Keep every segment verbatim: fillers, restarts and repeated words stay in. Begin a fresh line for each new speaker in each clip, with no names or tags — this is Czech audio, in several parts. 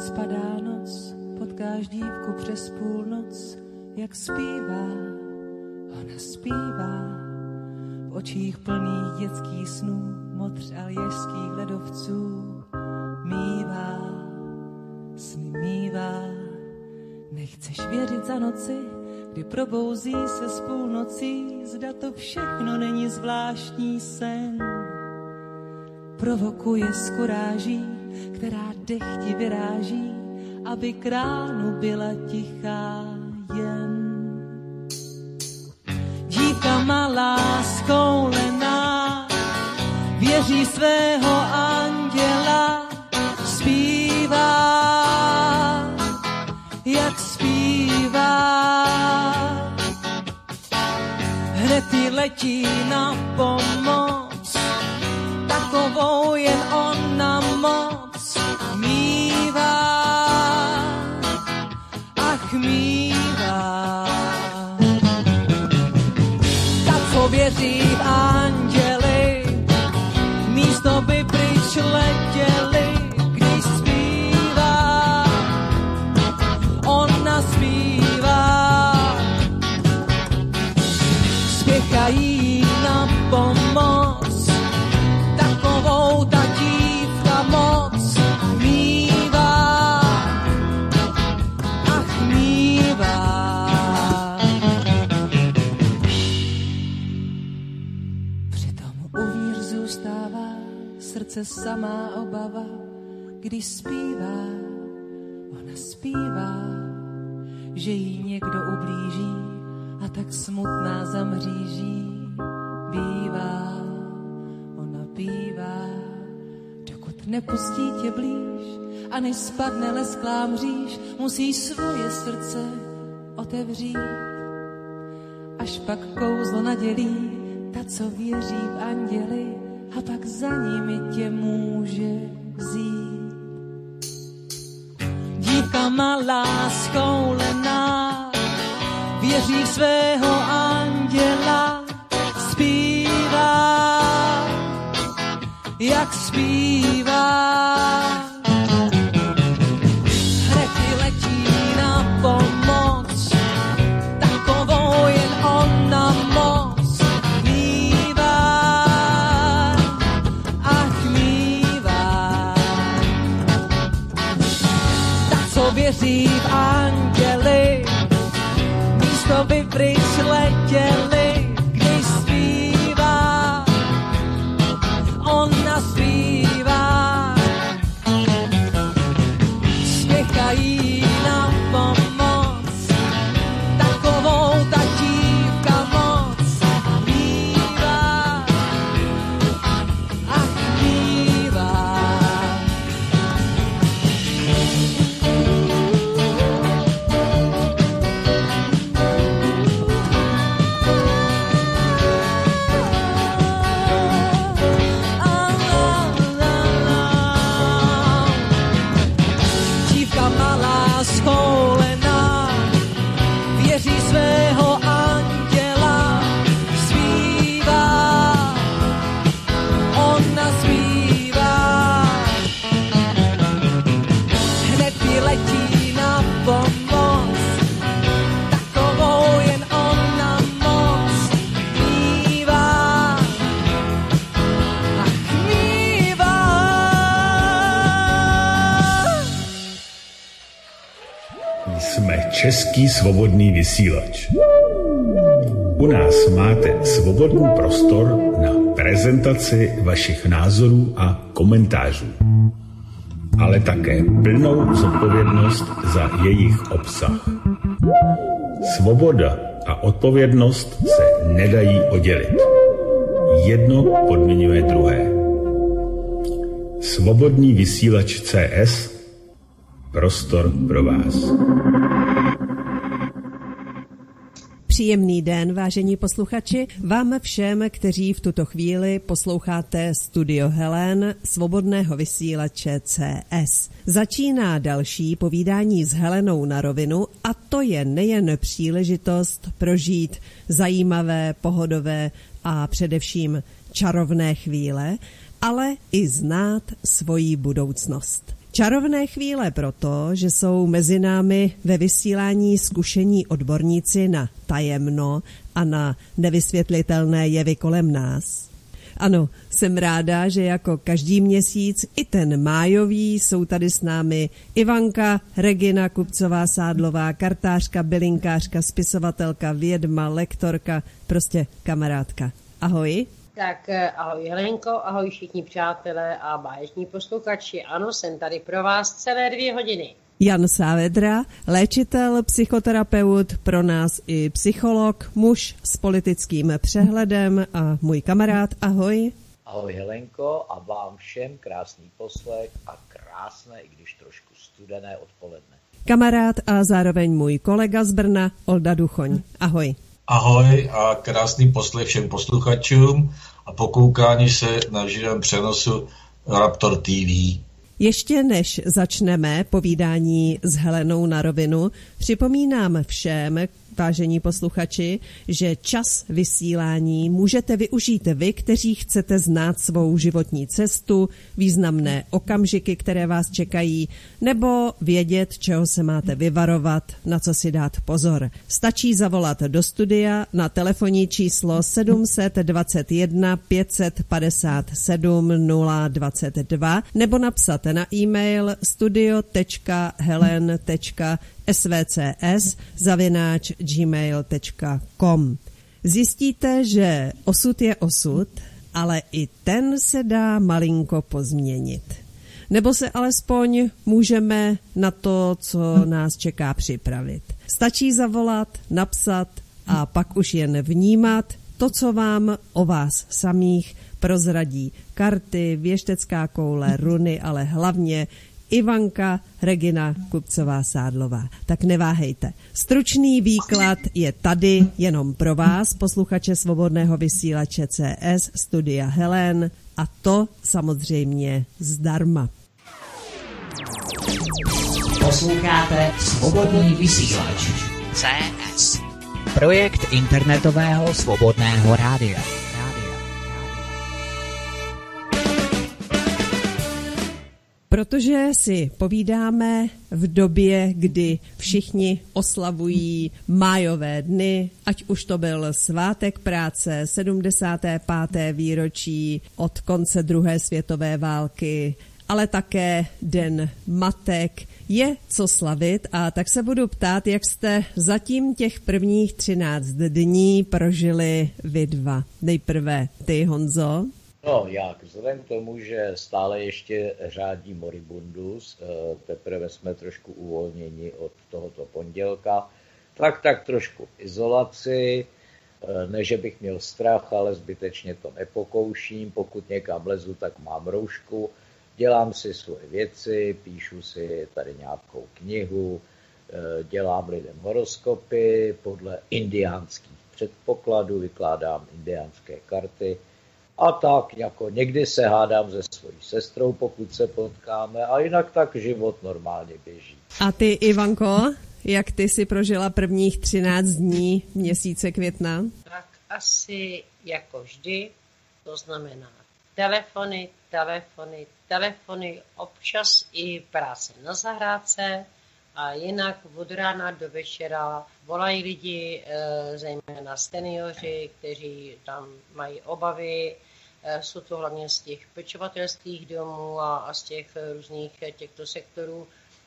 spadá noc, potkáš dívku přes půlnoc, jak zpívá, ona zpívá, v očích plných dětských snů, modř aljašských ledovců, mívá, sny mívá. Nechceš věřit za noci, kdy probouzí se s půlnocí, zda to všechno není zvláštní sen. Provokuje s kuráží, která dech ti vyráží, aby k ránu byla tichá jen. Dívka malá, skoulená, věří svého anděla, zpívá, jak zpívá. Hned jí letí na pomoc, takovou jen ona moc mívá, ach mívá. Ta, co věří v anděli, místo by pryč letěli, když zpívá, ona zpívá. Spěchají na pomoc, takovou ta dívka moc mívá, ach mívá. Přitom uvnitř zůstává srdce samá obava, když zpívá, ona zpívá, že jí někdo ublíží a tak smutná zamříží bývá. Bývá, dokud nepustí tě blíž a než spadne lesklá mříž, musíš svoje srdce otevřít. Až pak kouzlo nadělí ta, co věří v anděli, a pak za nimi tě může vzít. Dívka malá, skoulená, věří svého anděla, zpívá, jak zpívá. Hned ti letí na pomoc, takovou jen ona moc mívá, ach mívá. Ta, co věří v anděli, místo by pryč letěli, když zpívá, ona zpívá. Spěchají na pomoc, takovou ta dívka moc mívá, ach mívá. Skoulená, věří svého anděla, zpívá, ona zpívá. Hned jí letí na pomoc, takovou jen ona moc mívá, ach mívá.
Jsme Český svobodný vysílač. U nás máte svobodný prostor na prezentaci vašich názorů a komentářů, ale také plnou zodpovědnost za jejich obsah. Svoboda a odpovědnost se nedají oddělit. Jedno podmiňuje druhé. Svobodný vysílač C S, prostor pro vás.
Příjemný den, vážení posluchači, vám všem, kteří v tuto chvíli posloucháte Studio Helen, svobodného vysílače C S. Začíná další povídání s Helenou na rovinu a to je nejen příležitost prožít zajímavé, pohodové a především čarovné chvíle, ale i znát svoji budoucnost. Čarovné chvíle proto, že jsou mezi námi ve vysílání zkušení odborníci na tajemno a na nevysvětlitelné jevy kolem nás. Ano, jsem ráda, že jako každý měsíc, i ten májový, jsou tady s námi Ivanka, Regina Kupcová-Sádlová, kartářka, bylinkářka, spisovatelka, vědma, lektorka, prostě kamarádka. Ahoj.
Tak ahoj Helenko, ahoj všichni přátelé a báječní posluchači. Ano, jsem tady pro vás celé dvě hodiny.
Jan Saavedra, léčitel, psychoterapeut, pro nás i psycholog, muž s politickým přehledem a můj kamarád. Ahoj.
Ahoj Helenko a vám všem krásný poslech a krásné, i když trošku studené odpoledne.
Kamarád a zároveň můj kolega z Brna, Olda Duchoň. Ahoj.
Ahoj a krásný poslech všem posluchačům a pokoukání se na živém přenosu Raptor T V.
Ještě než začneme povídání s Helenou na rovinu, připomínám všem, vážení posluchači, že čas vysílání můžete využít vy, kteří chcete znát svou životní cestu, významné okamžiky, které vás čekají, nebo vědět, čeho se máte vyvarovat, na co si dát pozor. Stačí zavolat do studia na telefonní číslo sedm dva jedna pět pět sedm nula dvacet dva nebo napsat na e-mail studio tečka helen tečka svcs zavináč gmail tečka com. Zjistíte, že osud je osud, ale i ten se dá malinko pozměnit. Nebo se alespoň můžeme na to, co nás čeká, připravit. Stačí zavolat, napsat a pak už jen vnímat to, co vám o vás samých prozradí karty, věštecká koule, runy, ale hlavně Ivanka Regina Kupcová-Sádlová. Tak neváhejte. Stručný výklad je tady jenom pro vás, posluchače svobodného vysílače C S Studia Helen, a to samozřejmě zdarma.
Posloucháte Svobodný vysílač C S, projekt internetového svobodného rádia.
Protože si povídáme v době, kdy všichni oslavují májové dny, ať už to byl svátek práce, sedmdesáté páté výročí od konce druhé světové války, ale také Den matek, je co slavit, a tak se budu ptát, jak jste zatím těch prvních třináct dní prožili vy dva. Nejprve ty, Honzo.
No, jak vzhledem k tomu, že stále ještě řádí moribundus, teprve jsme trošku uvolněni od tohoto pondělka, tak tak trošku izolaci, ne, že bych měl strach, ale zbytečně to nepokouším, pokud někam lezu, tak mám roušku, dělám si svoje věci, píšu si tady nějakou knihu, dělám lidem horoskopy podle indiánských předpokladů, vykládám indiánské karty, a tak jako někdy se hádám se svojí sestrou, pokud se potkáme, a jinak tak život normálně běží.
A ty, Ivanko, jak ty si prožila prvních třináct dní měsíce května?
Tak asi jako vždy, to znamená telefony, telefony, telefony, občas i práce na zahrádce, a jinak od rána do večera volají lidi, zejména seniori, kteří tam mají obavy. Jsou to hlavně z těch pečovatelských domů a, a z těch různých těchto sektorů,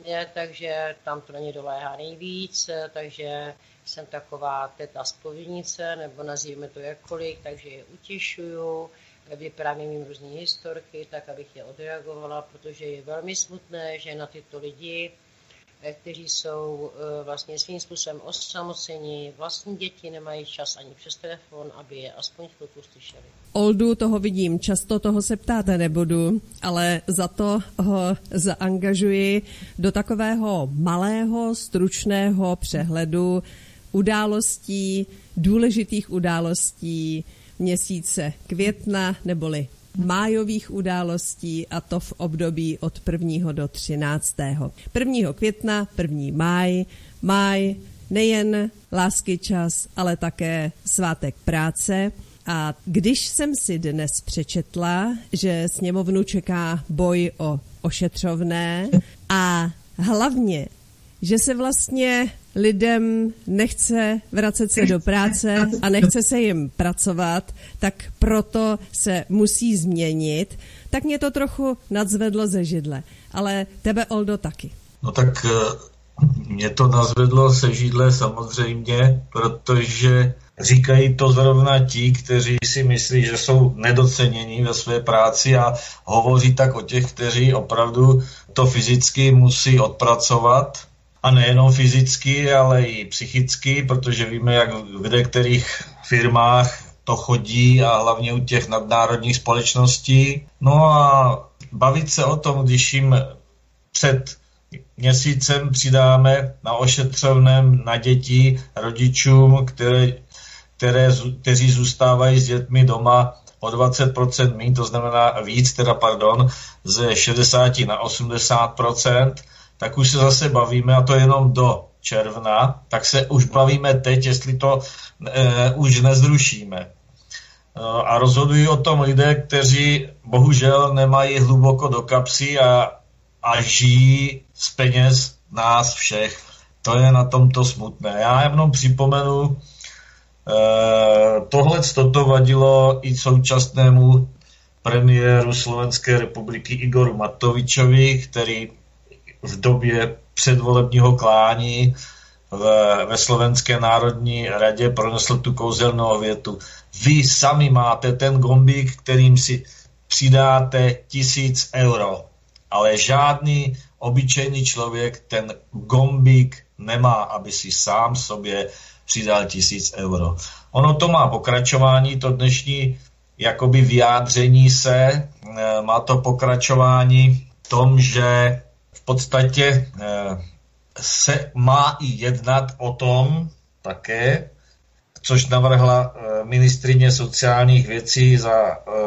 takže tam to na ně doléhá nejvíc, takže jsem taková teta zpovědnice, nebo nazýváme to jakkoliv, takže je utěšuju, vyprávím jim různé historky, tak abych je odreagovala, protože je velmi smutné, že na tyto lidi, kteří jsou vlastně svým způsobem osamoceni, vlastní děti nemají čas ani přes telefon, aby je aspoň chvilku slyšeli.
Oldu toho vidím, často toho se ptát nebudu, ale za to ho zaangažuji do takového malého, stručného přehledu událostí, důležitých událostí měsíce května, neboli májových událostí, a to v období od prvního do třináctého prvního května, první máj, máj nejen lásky čas, ale také svátek práce. A když jsem si dnes přečetla, že sněmovnu čeká boj o ošetřovné a hlavně, že se vlastně lidem nechce vracet se do práce a nechce se jim pracovat, tak proto se musí změnit, tak mě to trochu nadzvedlo ze židle. Ale tebe, Oldo, taky.
No tak mě to nadzvedlo ze židle samozřejmě, protože říkají to zrovna ti, kteří si myslí, že jsou nedocenění ve své práci a hovoří tak o těch, kteří opravdu to fyzicky musí odpracovat. A nejenom fyzicky, ale i psychicky, protože víme, jak v některých firmách to chodí a hlavně u těch nadnárodních společností. No a bavit se o tom, když jim před měsícem přidáme na ošetřovném na děti rodičům, které, které, kteří zůstávají s dětmi doma o dvacet procent míň, to znamená víc, teda pardon, ze šedesát na osmdesát procent, tak už se zase bavíme, a to jenom do června, tak se už bavíme teď, jestli to e, už nezrušíme. E, a rozhodují o tom lidé, kteří bohužel nemají hluboko do kapsy a, a žijí z peněz nás všech. To je na tomto smutné. Já jenom připomenu, e, tohle toto vadilo i současnému premiéru Slovenské republiky Igoru Matovičovi, který v době předvolebního klání ve, ve Slovenské národní radě pronesl tu kouzelnou větu. Vy sami máte ten gombík, kterým si přidáte tisíc euro, ale žádný obyčejný člověk ten gombík nemá, aby si sám sobě přidal tisíc euro. Ono to má pokračování, to dnešní jakoby vyjádření se, má to pokračování v tom, že v podstatě se má i jednat o tom také, což navrhla ministryně sociálních věcí za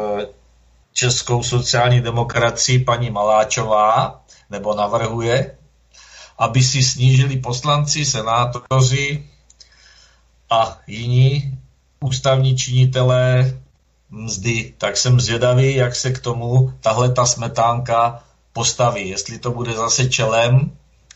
českou sociální demokracii paní Maláčová, nebo navrhuje, aby si snížili poslanci, senátoři a jiní ústavní činitelé mzdy. Tak jsem zvědavý, jak se k tomu tahle ta smetánka postaví. Jestli to bude zase čelem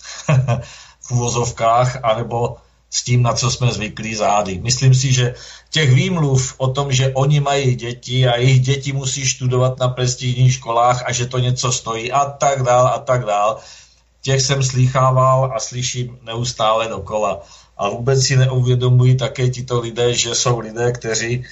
v uvozovkách, anebo s tím, na co jsme zvyklí, zády. Myslím si, že těch výmluv o tom, že oni mají děti a jejich děti musí studovat na prestižních školách a že to něco stojí a tak dál a tak dál, těch jsem slýchával a slyším neustále dokola. A vůbec si neuvědomují také tito lidé, že jsou lidé, kteří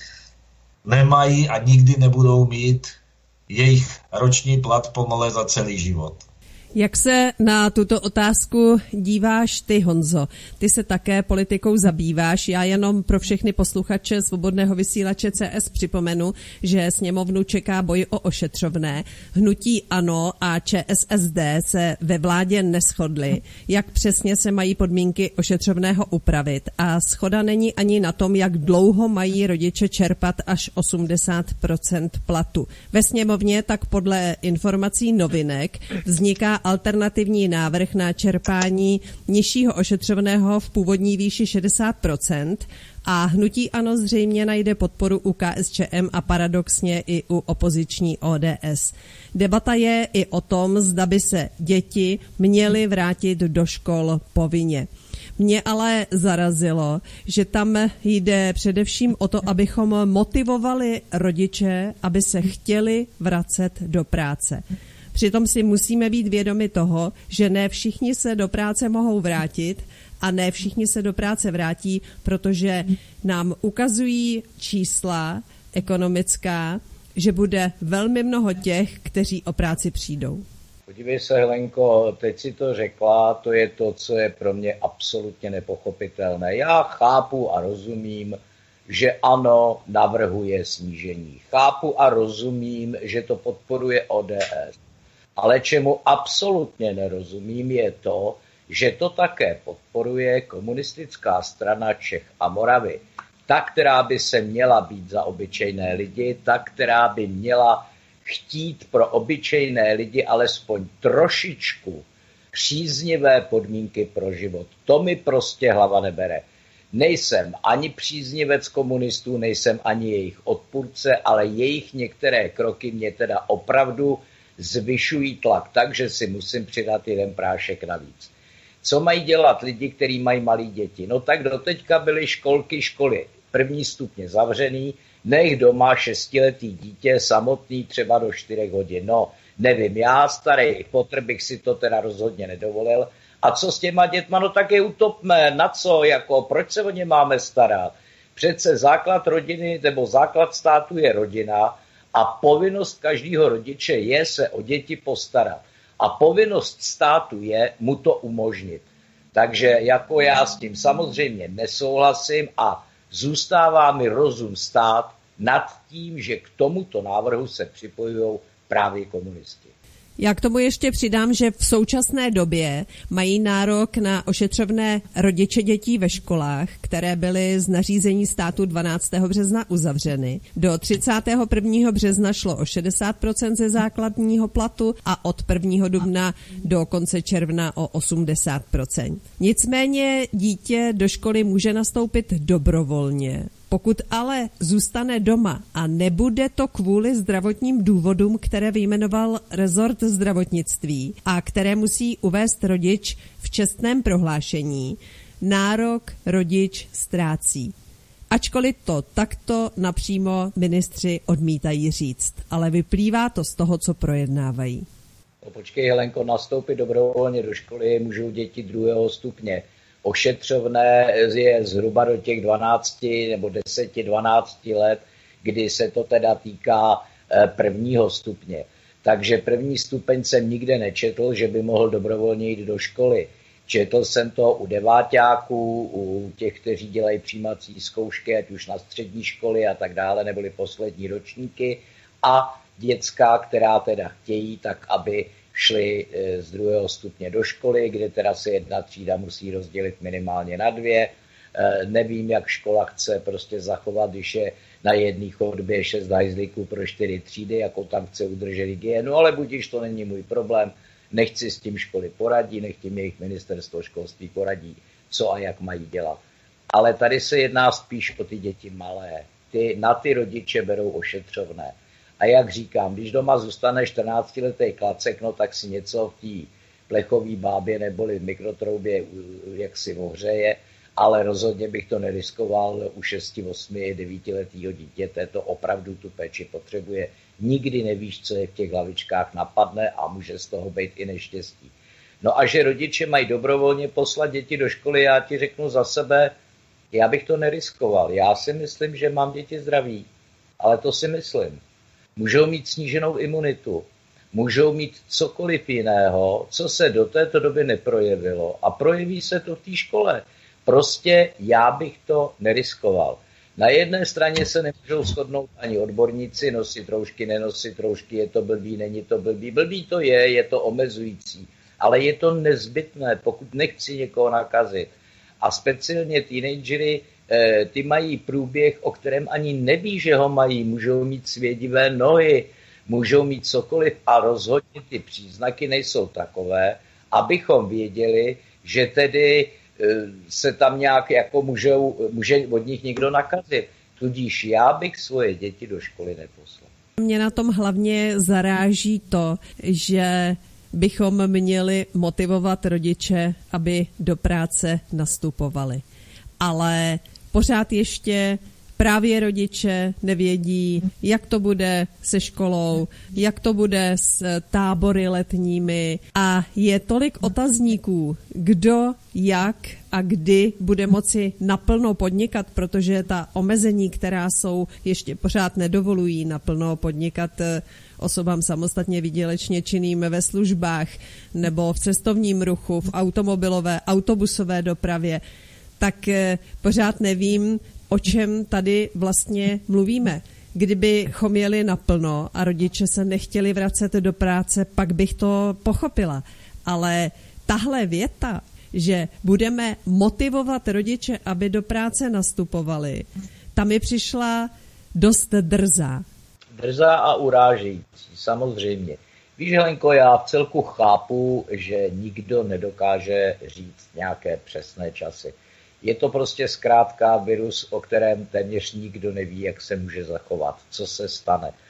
nemají a nikdy nebudou mít jejich roční plat pomale za celý život.
Jak se na tuto otázku díváš ty, Honzo? Ty se také politikou zabýváš. Já jenom pro všechny posluchače Svobodného vysílače C S připomenu, že sněmovnu čeká boj o ošetřovné. Hnutí ANO a Č S S D se ve vládě neshodly, jak přesně se mají podmínky ošetřovného upravit. A shoda není ani na tom, jak dlouho mají rodiče čerpat až osmdesát procent platu. Ve sněmovně tak podle informací Novinek vzniká alternativní návrh na čerpání nižšího ošetřovného v původní výši šedesát procent a hnutí ANO zřejmě najde podporu u K S Č M a paradoxně i u opoziční O D S. Debata je i o tom, zda by se děti měly vrátit do škol povinně. Mě ale zarazilo, že tam jde především o to, abychom motivovali rodiče, aby se chtěli vracet do práce. Přitom si musíme být vědomi toho, že ne všichni se do práce mohou vrátit a ne všichni se do práce vrátí, protože nám ukazují čísla ekonomická, že bude velmi mnoho těch, kteří o práci přijdou.
Podívej se, Helenko, teď si to řekla, to je to, co je pro mě absolutně nepochopitelné. Já chápu a rozumím, že ANO navrhuje snížení. Chápu a rozumím, že to podporuje O D S. Ale čemu absolutně nerozumím je to, že to také podporuje komunistická strana Čech a Moravy. Ta, která by se měla být za obyčejné lidi, ta, která by měla chtít pro obyčejné lidi alespoň trošičku příznivé podmínky pro život. To mi prostě hlava nebere. Nejsem ani příznivec komunistů, nejsem ani jejich odpůrce, ale jejich některé kroky mě teda opravdu zvyšují tlak tak, že si musím přidat jeden prášek navíc. Co mají dělat lidi, kteří mají malé děti? No tak doteďka byly školky, školy první stupně zavřený, nech doma šestiletý dítě samotný třeba do čtyřech hodin. No, nevím, já starý Potter bych si to teda rozhodně nedovolil. A co s těma dětma? No tak je utopme, na co, jako, proč se o ně máme starat? Přece základ rodiny nebo základ státu je rodina a povinnost každého rodiče je se o děti postarat. A povinnost státu je mu to umožnit. Takže jako já s tím samozřejmě nesouhlasím a zůstává mi rozum stát nad tím, že k tomuto návrhu se připojují právě komunisti.
Já k tomu ještě přidám, že v současné době mají nárok na ošetřovné rodiče dětí ve školách, které byly z nařízení státu dvanáctého března uzavřeny. Do třicátého prvního března šlo o šedesát procent ze základního platu a od prvního dubna do konce června o osmdesát procent. Nicméně dítě do školy může nastoupit dobrovolně. Pokud ale zůstane doma a nebude to kvůli zdravotním důvodům, které vyjmenoval rezort zdravotnictví a které musí uvést rodič v čestném prohlášení, nárok rodič ztrácí. Ačkoliv to takto napřímo ministři odmítají říct, ale vyplývá to z toho, co projednávají.
No, počkej, Helenko, nastoupit dobrovolně do školy můžou děti druhého stupně. Ošetřovné je zhruba do těch dvanácti nebo deseti dvanácti let, kdy se to teda týká prvního stupně. Takže první stupeň jsem nikde nečetl, že by mohl dobrovolně jít do školy. Četl jsem to u deváťáků, u těch, kteří dělají přijímací zkoušky, ať už na střední školy a tak dále, neboli poslední ročníky, a dětská, která teda chtějí, tak aby šli z druhého stupně do školy, kde teda se jedna třída musí rozdělit minimálně na dvě. Nevím, jak škola chce prostě zachovat, když je na jedné chodbě šest hajzlíků pro čtyři třídy, jako tam chce udržet hygienu, ale budiž, to není můj problém. Nechci s tím školy poradí, nech tím jejich ministerstvo školství poradí, co a jak mají dělat. Ale tady se jedná spíš o ty děti malé. Ty, na ty rodiče berou ošetřovné. A jak říkám, když doma zůstane čtrnáctiletý klacek, no tak si něco v té plechový bábě neboli v mikrotroubě jak si ohřeje, ale rozhodně bych to neriskoval u šesti, osmi, devítiletého dítěte, to opravdu tu péči potřebuje. Nikdy nevíš, co je v těch hlavičkách napadne a může z toho být i neštěstí. No a že rodiče mají dobrovolně poslat děti do školy, já ti řeknu za sebe, já bych to neriskoval. Já si myslím, že mám děti zdraví, ale to si myslím. Můžou mít sníženou imunitu, můžou mít cokoliv jiného, co se do této doby neprojevilo a projeví se to v té škole. Prostě já bych to neriskoval. Na jedné straně se nemůžou shodnout ani odborníci, nosit roušky, nenosit roušky, je to blbý, není to blbý. Blbý to je, je to omezující, ale je to nezbytné, pokud nechci někoho nakazit. A speciálně teenagery, ty mají průběh, o kterém ani neví, že ho mají. Můžou mít svědivé nohy, můžou mít cokoliv a rozhodně ty příznaky nejsou takové, abychom věděli, že tedy se tam nějak jako můžou, může od nich někdo nakazit. Tudíž já bych svoje děti do školy neposlal.
Mě na tom hlavně zaráží to, že bychom měli motivovat rodiče, aby do práce nastupovali. Ale pořád ještě právě rodiče nevědí, jak to bude se školou, jak to bude s tábory letními a je tolik otazníků, kdo, jak a kdy bude moci naplno podnikat, protože ta omezení, která jsou, ještě pořád nedovolují naplno podnikat osobám samostatně výdělečně činným ve službách nebo v cestovním ruchu, v automobilové, autobusové dopravě, tak pořád nevím, o čem tady vlastně mluvíme. Kdybychom jeli naplno a rodiče se nechtěli vracet do práce, pak bych to pochopila. Ale tahle věta, že budeme motivovat rodiče, aby do práce nastupovali, ta mi přišla dost drzá.
Drzá a urážející, samozřejmě. Víš, Helenko, já v celku chápu, že nikdo nedokáže říct nějaké přesné časy. Je to prostě zkrátka virus, o kterém téměř nikdo neví, jak se může zachovat, co se stane.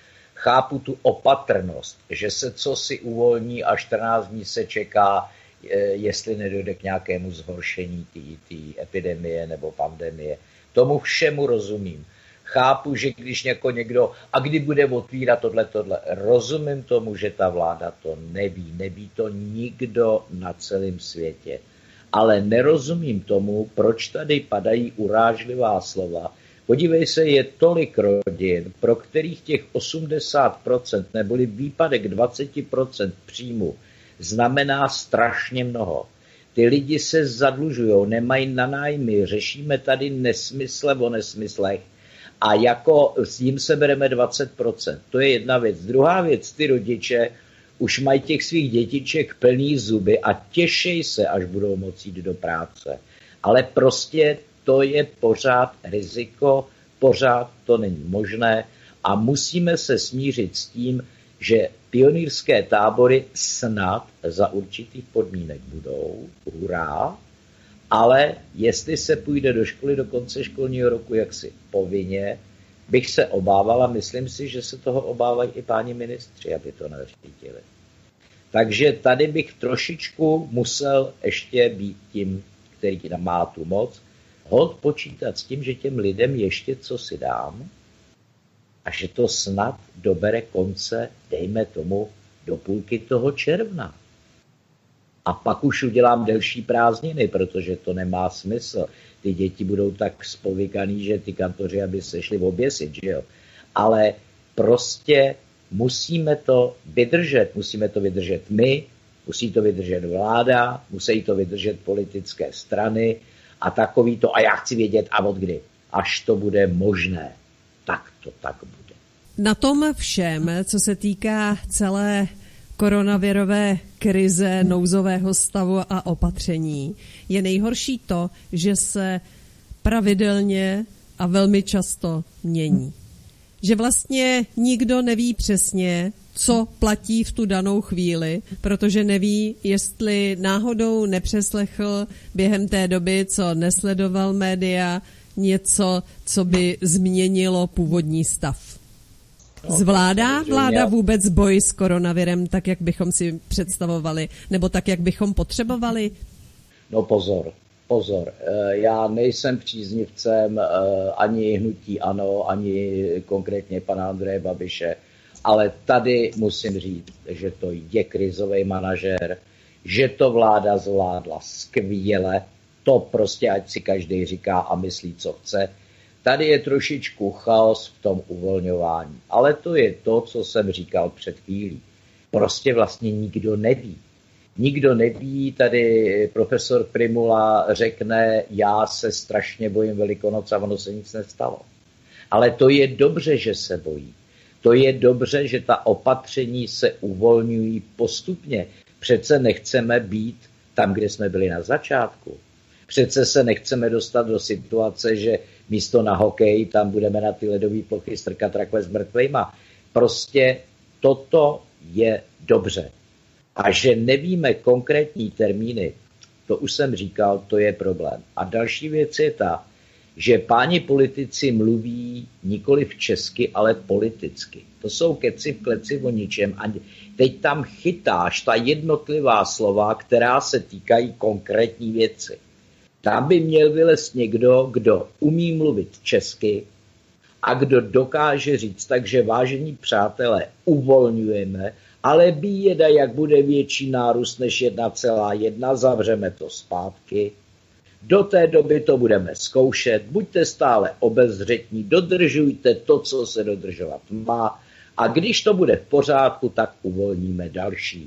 chápu tu opatrnost, že se cosi uvolní a čtrnáct dní se čeká, jestli nedojde k nějakému zhoršení té epidemie nebo pandemie. Tomu všemu rozumím. Chápu, že když jako někdo, a kdy bude otvírat tohle, tohle, rozumím tomu, že ta vláda to neví. Neví to nikdo na celém světě. Ale nerozumím tomu, proč tady padají urážlivá slova. Podívej se, je tolik rodin, pro kterých těch osmdesát procent neboli výpadek dvacet procent příjmu znamená strašně mnoho. Ty lidi se zadlužují, nemají na nájmy, řešíme tady nesmysle o nesmyslech a jako s tím se bereme dvacet procent. To je jedna věc. Druhá věc, ty rodiče už mají těch svých dětiček plný zuby a těšej se, až budou moci jít do práce. Ale prostě to je pořád riziko, pořád to není možné a musíme se smířit s tím, že pionýrské tábory snad za určitých podmínek budou, hurá, ale jestli se půjde do školy do konce školního roku jaksi povinně, bych se obával a myslím si, že se toho obávají i páni ministři, aby to neřídili. Takže tady bych trošičku musel ještě být tím, který má tu moc, hod počítat s tím, že těm lidem ještě co si dám a že to snad dobere konce, dejme tomu, do půlky toho června. A pak už udělám delší prázdniny, protože to nemá smysl. Ty děti budou tak spovykaný, že ty kantoři, aby se šli oběsit, že jo. Ale prostě musíme to vydržet. Musíme to vydržet my, musí to vydržet vláda, musí to vydržet politické strany a takový to, a já chci vědět, a od kdy. Až to bude možné, tak to tak bude.
Na tom všem, co se týká celé koronavirové krize, nouzového stavu a opatření, je nejhorší to, že se pravidelně a velmi často mění. Že vlastně nikdo neví přesně, co platí v tu danou chvíli, protože neví, jestli náhodou nepřeslechl během té doby, co nesledoval média, něco, co by změnilo původní stav. Zvládá vláda vůbec boj s koronavirem tak, jak bychom si představovali, nebo tak, jak bychom potřebovali?
No pozor, pozor. Já nejsem příznivcem ani hnutí ANO, ani konkrétně pana Andreje Babiše, ale tady musím říct, že to je krizový manažér, že to vláda zvládla skvěle, to prostě ať si každý říká a myslí, co chce. Tady je trošičku chaos v tom uvolňování, ale to je to, co jsem říkal před chvílí. Prostě vlastně nikdo neví. Nikdo neví, tady profesor Primula řekne, já se strašně bojím Velikonoc a ono se nic nestalo. Ale to je dobře, že se bojí. To je dobře, že ta opatření se uvolňují postupně. Přece nechceme být tam, kde jsme byli na začátku. Přece se nechceme dostat do situace, že místo na hokej tam budeme na ty ledové plochy strkat rakve s mrtvejma. Prostě toto je dobře. A že nevíme konkrétní termíny, to už jsem říkal, to je problém. A další věc je ta, že páni politici mluví nikoli v česky, ale politicky. To jsou keci v kleci o ničem. A teď tam chytáš ta jednotlivá slova, která se týkají konkrétní věci. Tam by měl vylezt někdo, kdo umí mluvit česky a kdo dokáže říct, takže vážení přátelé, uvolňujeme, ale bíjeda, jak bude větší nárůst než jedna celá jedna, zavřeme to zpátky. Do té doby to budeme zkoušet, buďte stále obezřetní, dodržujte to, co se dodržovat má a když to bude v pořádku, tak uvolníme další.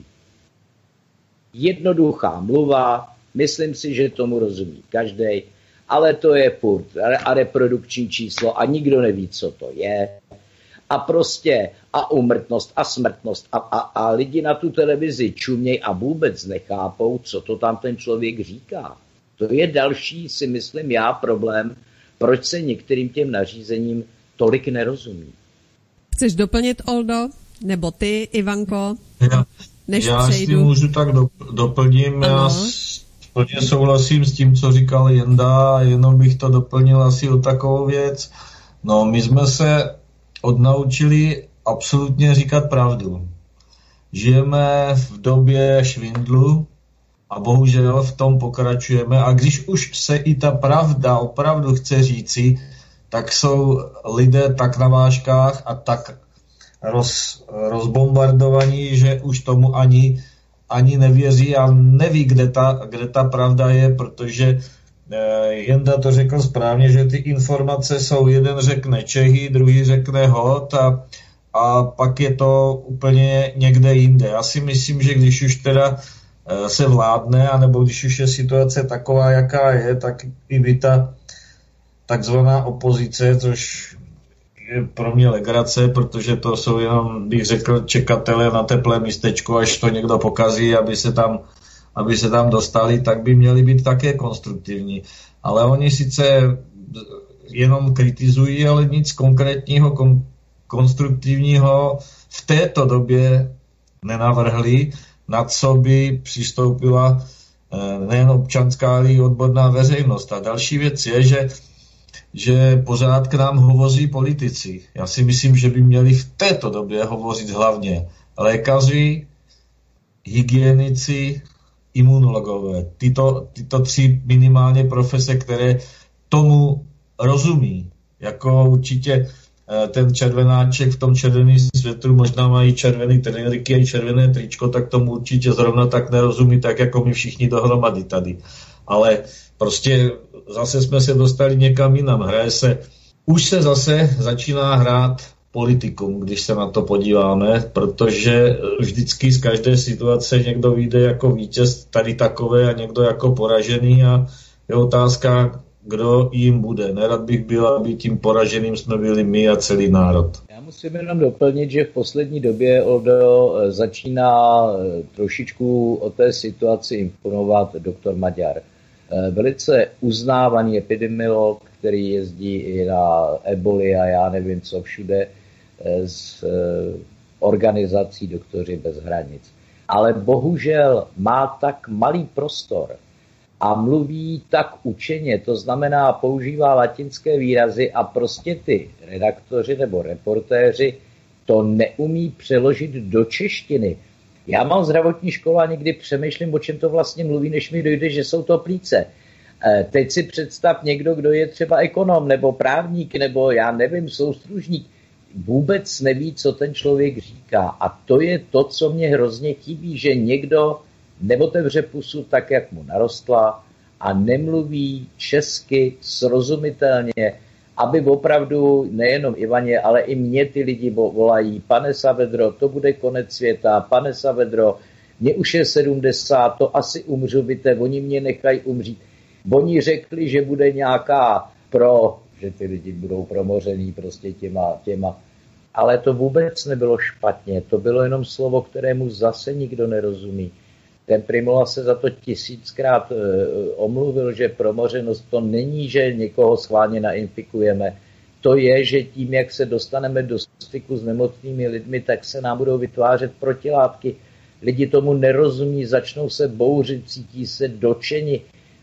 Jednoduchá mluva, myslím si, že tomu rozumí každý, ale to je furt a reprodukční číslo a nikdo neví, co to je. A prostě a úmrtnost a smrtnost a, a, a lidi na tu televizi čumějí a vůbec nechápou, co to tam ten člověk říká. To je další, si myslím já, problém, proč se některým těm nařízením tolik nerozumí.
Chceš doplnit, Oldo? Nebo ty, Ivanko?
Já,
než
já
přejdu?
si můžu tak do, doplním. Ano. Já plně souhlasím s tím, co říkal Jenda, jenom bych to doplnil asi o takovou věc. No, my jsme se odnaučili absolutně říkat pravdu. Žijeme v době švindlu a bohužel v tom pokračujeme. A když už se i ta pravda opravdu chce říci, tak jsou lidé tak na vážkách a tak roz, rozbombardovaní, že už tomu ani, ani nevěří a neví, kde ta, kde ta pravda je, protože eh, Jenda to řekl správně, že ty informace jsou, jeden řekne Čechy, druhý řekne Hot a, a pak je to úplně někde jinde. Já si myslím, že když už teda eh, se vládne, anebo když už je situace taková, jaká je, tak i by ta takzvaná opozice, což je pro mě legrace, protože to jsou jenom, bych řekl, čekatele na teplé místečko, až to někdo pokazí, aby se tam, aby se tam dostali, tak by měli být také konstruktivní. Ale oni sice jenom kritizují, ale nic konkrétního, kon, konstruktivního v této době nenavrhli, na co by přistoupila nejen občanská, ale i odborná veřejnost. A další věc je, že že pořád k nám hovoří politici. Já si myslím, že by měli v této době hovořit hlavně lékaři, hygienici, imunologové. Tyto, tyto tři minimálně profese, které tomu rozumí. Jako určitě ten červenáček v tom červeném světru, možná mají červený trenýrky a červené tričko, tak tomu určitě zrovna tak nerozumí, tak jako my všichni dohromady tady. Ale prostě zase jsme se dostali někam jinam. Hraje se, už se zase začíná hrát politikum, když se na to podíváme, protože vždycky z každé situace někdo vyjde jako vítěz tady takové a někdo jako poražený a je otázka, kdo jim bude. Nerad bych byl, aby tím poraženým jsme byli my a celý národ.
Já musím jenom doplnit, že v poslední době Oldo začíná trošičku o té situaci imponovat doktor Maďar. Velice uznávaný epidemiolog, který jezdí i na eboli a já nevím co všude z organizací Doktoři bez hranic. Ale bohužel má tak malý prostor a mluví tak učeně, to znamená používá latinské výrazy a prostě ty redaktoři nebo reportéři to neumí přeložit do češtiny. Já mám zdravotní školu a někdy přemýšlím, o čem to vlastně mluví, než mi dojde, že jsou to plíce. Teď si představ někdo, kdo je třeba ekonom nebo právník nebo já nevím, soustružník, vůbec neví, co ten člověk říká. A to je to, co mě hrozně chybí, že někdo neotevře pusu tak, jak mu narostla a nemluví česky srozumitelně, aby opravdu nejenom Ivaně, ale i mě ty lidi volají, pane Saavedro, to bude konec světa, pane Saavedro, mně už je sedmdesát, to asi umřu, víte, oni mě nechají umřít. Oni řekli, že bude nějaká pro, že ty lidi budou promořený prostě těma, těma. Ale to vůbec nebylo špatně, to bylo jenom slovo, kterému zase nikdo nerozumí. Ten Primola se za to tisíckrát e, omluvil, že promořenost to není, že někoho schválně nainfikujeme. To je, že tím, jak se dostaneme do styku s nemocnými lidmi, tak se nám budou vytvářet protilátky. Lidi tomu nerozumí, začnou se bouřit, cítí se dočeni.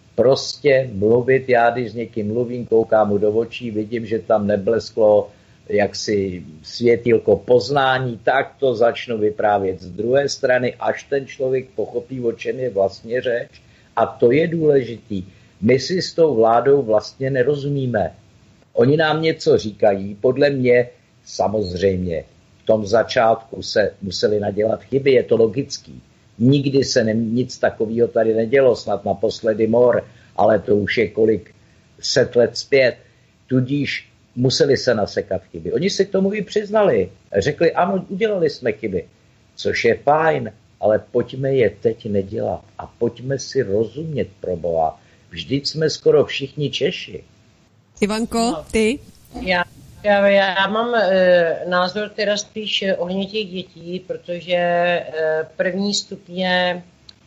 Prostě mluvit, já když s někým mluvím, koukám mu do očí, vidím, že tam neblesklo jaksi světýlko poznání, tak to začnu vyprávět z druhé strany, až ten člověk pochopí, o čem je vlastně řeč. A to je důležitý. My si s tou vládou vlastně nerozumíme. Oni nám něco říkají, podle mě samozřejmě v tom začátku se museli nadělat chyby, je to logický. Nikdy se ne, nic takového tady nedělo, snad naposledy mor, ale to už je kolik set let zpět. Tudíž museli se nasekat chyby. Oni si k tomu i přiznali. Řekli, ano, udělali jsme chyby, což je fajn, ale pojďme je teď nedělat a pojďme si rozumět, proboha. Vždyť jsme skoro všichni Češi.
Ivanko, ty?
Já, já, já mám e, názor teda spíš ohledně těch dětí, protože e, první stupně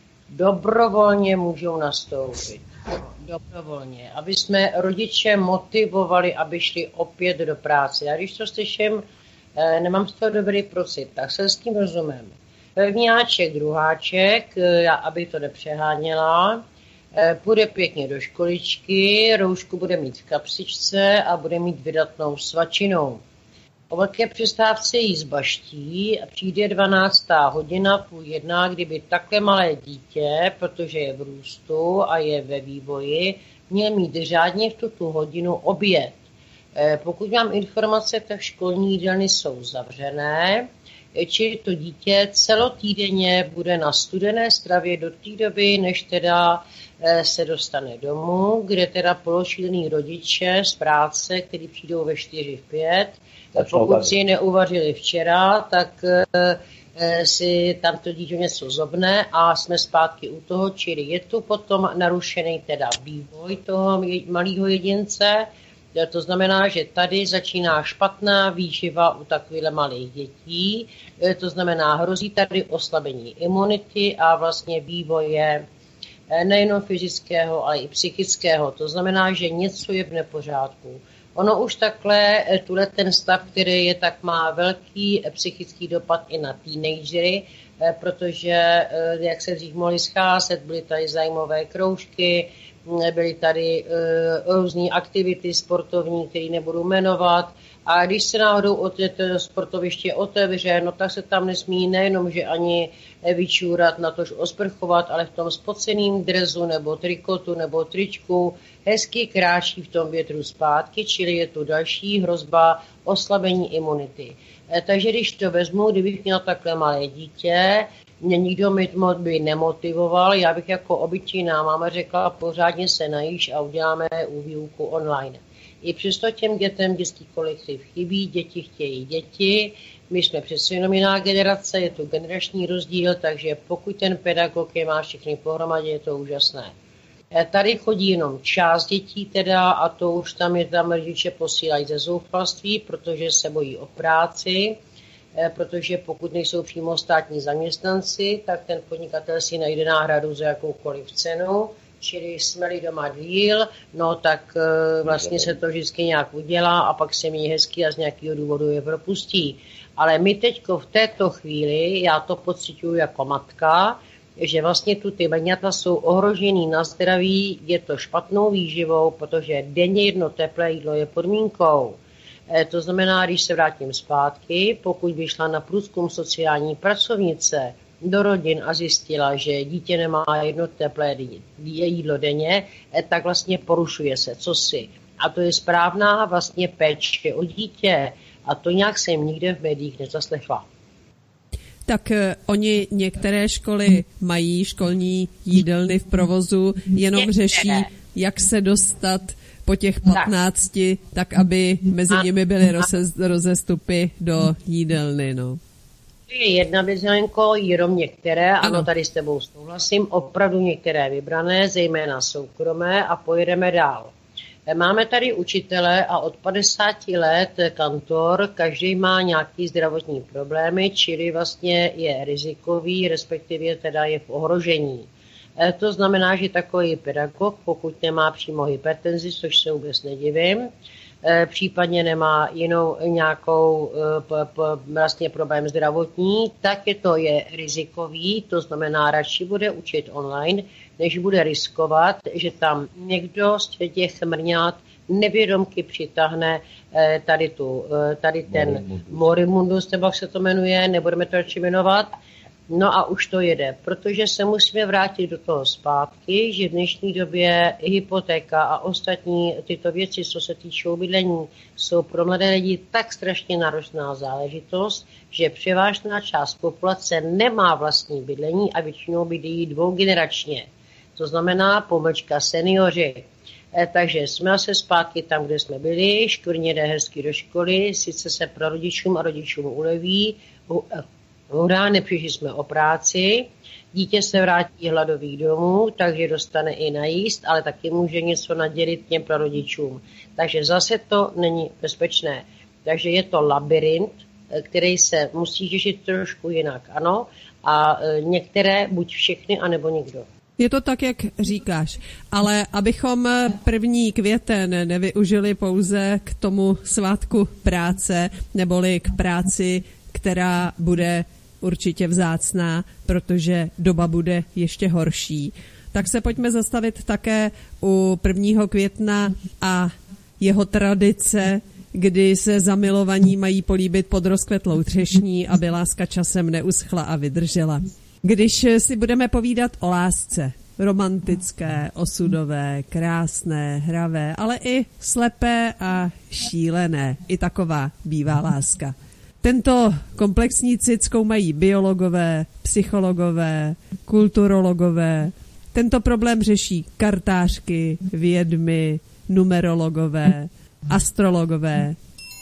dobrovolně můžou nastoupit. Dobrovolně, aby jsme rodiče motivovali, aby šli opět do práce. Já když to slyším, e, nemám z toho dobrý pocit, tak se s tím rozumím. Prvňáček, druháček, e, aby to nepřeháněla, půjde pěkně do školičky, roušku bude mít v kapsičce a bude mít vydatnou svačinou. O velké přestávce jí zbaští a přijde dvanáctá hodina, půl jedna, kdyby takhle malé dítě, protože je v růstu a je ve vývoji, měl mít řádně v tuto hodinu oběd. Pokud mám informace, tak školní jídelny jsou zavřené, čili to dítě celotýdenně bude na studené stravě do té doby, než teda se dostane domů, kde teda pološílený rodiče z práce, kteří přijdou ve čtyři, v pět, pokud si neuvařili včera, tak si tamto dítě něco zobne a jsme zpátky u toho, čili je tu potom narušený teda vývoj toho malého jedince. To znamená, že tady začíná špatná výživa u takových malých dětí. To znamená, hrozí tady oslabení imunity a vlastně vývoje nejenom fyzického, ale i psychického. To znamená, že něco je v nepořádku. Ono už takhle, tuhle ten stav, který je, tak má velký psychický dopad i na teenagery, protože, jak se dřív mohli scházet, byly tady zajímavé kroužky, byly tady uh, různé aktivity sportovní, které nebudu jmenovat. A když se náhodou od sportoviště otevře, no tak se tam nesmí nejenom, že ani vyčůrat, natož osprchovat, ale v tom spoceným drezu nebo trikotu nebo tričku hezky kráčí v tom větru zpátky, čili je tu další hrozba oslabení imunity. E, takže když to vezmu, kdybych měl takhle malé dítě, mě nikdo by nemotivoval, já bych jako obyčejná máma řekla, pořádně se najíš a uděláme výuku online. I přesto těm dětem dětský kolektiv chybí, děti chtějí děti, my jsme přece jenom jiná generace, je to generační rozdíl, takže pokud ten pedagog je má všechny pohromadě, je to úžasné. Tady chodí jenom část dětí teda a to už tam je tam rodiče posílají ze zoufalství, protože se bojí o práci, protože pokud nejsou přímo státní zaměstnanci, tak ten podnikatel si najde náhradu za jakoukoliv cenu, čili jsme-li doma díl, no tak vlastně se to vždycky nějak udělá a pak se mi hezky a z nějakého důvodu je propustí. Ale my teďko v této chvíli, já to pociťuji jako matka, že vlastně tu ty baňata jsou ohrožený na zdraví, je to špatnou výživou, protože denně jedno teplé jídlo je podmínkou. E, to znamená, když se vrátím zpátky, pokud by šla na průzkum sociální pracovnice do rodin a zjistila, že dítě nemá jedno teplé jídlo denně, e, tak vlastně porušuje se cosi. A to je správná vlastně péče o dítě. A to nějak jsem nikde v médiích nezaslechla.
Tak eh, oni některé školy mají školní jídelny v provozu, jenom některé řeší, jak se dostat po těch patnácti, tak, tak aby mezi nimi byly roze, rozestupy do jídelny. No.
Je jedna Bezelenko, jenom některé, ano. ano, tady s tebou souhlasím, opravdu některé vybrané, zejména soukromé a pojedeme dál. Máme tady učitele a od padesáti let kantor, každý má nějaký zdravotní problémy, čili vlastně je rizikový, respektive teda je v ohrožení. To znamená, že takový pedagog, pokud nemá přímo hypertenzi, což se vůbec nedivím, případně nemá jinou nějakou p, p, vlastně problém zdravotní, tak je to je rizikový, to znamená, radši bude učit online, než bude riskovat, že tam někdo z těch mrňat nevědomky přitáhne tady, tu, tady ten Morimundus, nebo jak se to jmenuje, nebudeme to radši jmenovat. No a už to jede, protože se musíme vrátit do toho zpátky, že v dnešní době hypotéka a ostatní tyto věci, co se týče bydlení, jsou pro mladé lidi tak strašně náročná záležitost, že převážná část populace nemá vlastní bydlení a většinou bydlí dvougeneračně. To znamená pomlčka seniori. E, takže jsme se zpátky tam, kde jsme byli, škvrně jde hezky do školy, sice se pro rodičům a rodičům uleví, hurá, nepřišli jsme o práci, dítě se vrátí hladových domů, takže dostane i najíst, ale taky může něco nadělit těm prarodičům. Takže zase to není bezpečné. Takže je to labirint, který se musí řešit trošku jinak, ano, a některé, buď všechny, anebo nikdo.
Je to tak, jak říkáš, ale abychom první květen nevyužili pouze k tomu svátku práce, neboli k práci, která bude určitě vzácná, protože doba bude ještě horší. Tak se pojďme zastavit také u prvního května a jeho tradice, kdy se zamilovaní mají políbit pod rozkvetlou třešní, aby láska časem neuschla a vydržela. Když si budeme povídat o lásce, romantické, osudové, krásné, hravé, ale i slepé a šílené, i taková bývá láska. Tento komplexní cit zkoumají biologové, psychologové, kulturologové. Tento problém řeší kartářky, vědmy, numerologové, astrologové.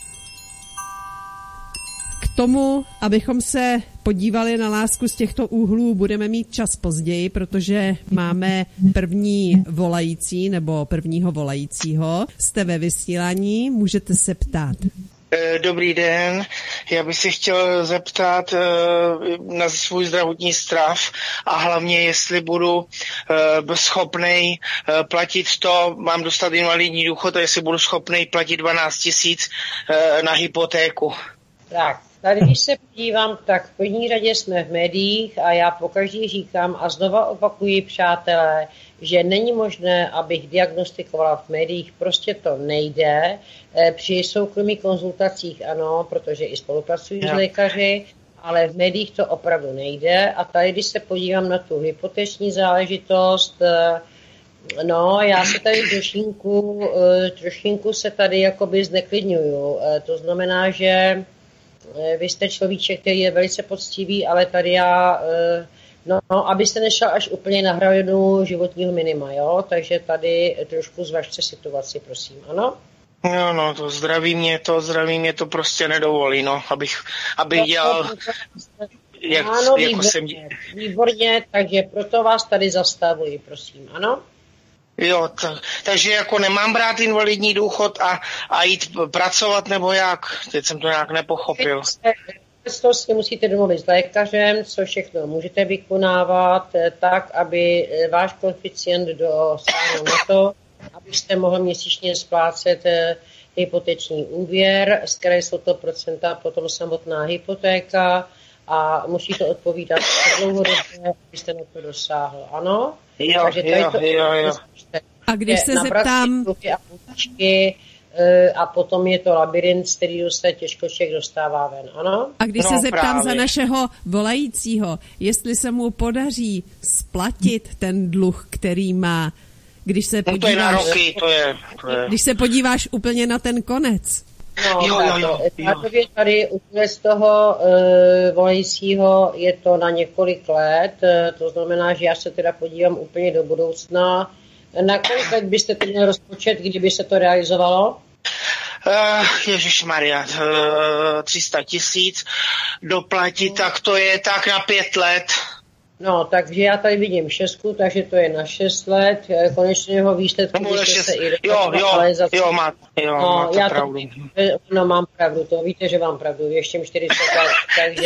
K tomu, abychom se podívali na lásku z těchto úhlů, budeme mít čas později, protože máme první volající nebo prvního volajícího. Jste ve vysílání, můžete se ptát.
Dobrý den, já bych se chtěl zeptat na svůj zdravotní stav a hlavně, jestli budu schopnej platit to, mám dostat invalidní důchod, a jestli budu schopnej platit dvanáct tisíc na hypotéku.
Tak, tady když se podívám, tak v první řadě jsme v médiích a já pokaždý říkám a znova opakuji, přátelé, že není možné, abych diagnostikovala v médiích, prostě to nejde. Při soukromých konzultacích ano, protože i spolupracuji s lékaři, ale v médiích to opravdu nejde. A tady, když se podívám na tu hypoteční záležitost, no, já se tady trošinku, trošinku se tady jakoby zneklidňuju. To znamená, že vy jste človíček, který je velice poctivý, ale tady já... No, abyste nešel až úplně na hranu životního minima, jo? Takže tady trošku zvažte situaci, prosím, ano?
No, no, to zdraví mě to, zdraví mě to prostě nedovolí, no, abych, abych no, dělal,
no,
jak,
ano,
jako
výborně,
jsem...
Výborně, takže proto vás tady zastavuji, prosím, ano?
Jo, tak, takže jako nemám brát invalidní důchod a, a jít pracovat, nebo jak? Teď jsem to nějak nepochopil.
To si musíte domluvit s lékařem, co všechno můžete vykonávat tak, aby váš koeficient dosáhl na to, abyste mohl měsíčně splácet hypoteční úvěr, z které jsou to procenta potom samotná hypotéka a musí to odpovídat dlouhodobě, abyste na to dosáhl. Ano?
Jo,
Takže
jo,
to
jo, jo.
A když se zeptám...
A, a potom je to labirint, z kterého se těžko člověk dostává ven, ano?
A když
no,
se zeptám
právě.
za našeho volajícího, jestli se mu podaří splatit ten dluh, který má, když se podíváš...
No to je na roky, to je... To je...
Když se podíváš úplně na ten konec.
No,
jo, jo, jo,
jo. Tady u z toho uh, volajícího je to na několik let, uh, to znamená, že já se teda podívám úplně do budoucna. Na kolik let byste to měl rozpočet, kdyby se to realizovalo?
Uh, Ježišmarja, uh, tři sta tisíc doplatit, tak to je tak na pět let.
No, takže já tady vidím šestku, takže to je na šest let, konečného výsledku byste
šest...
se i
Jo, jo,
ale za...
jo, má, jo,
no,
máte
já
pravdu.
To, no, mám pravdu, to víte, že mám pravdu, ještě čtyřicet let, takže...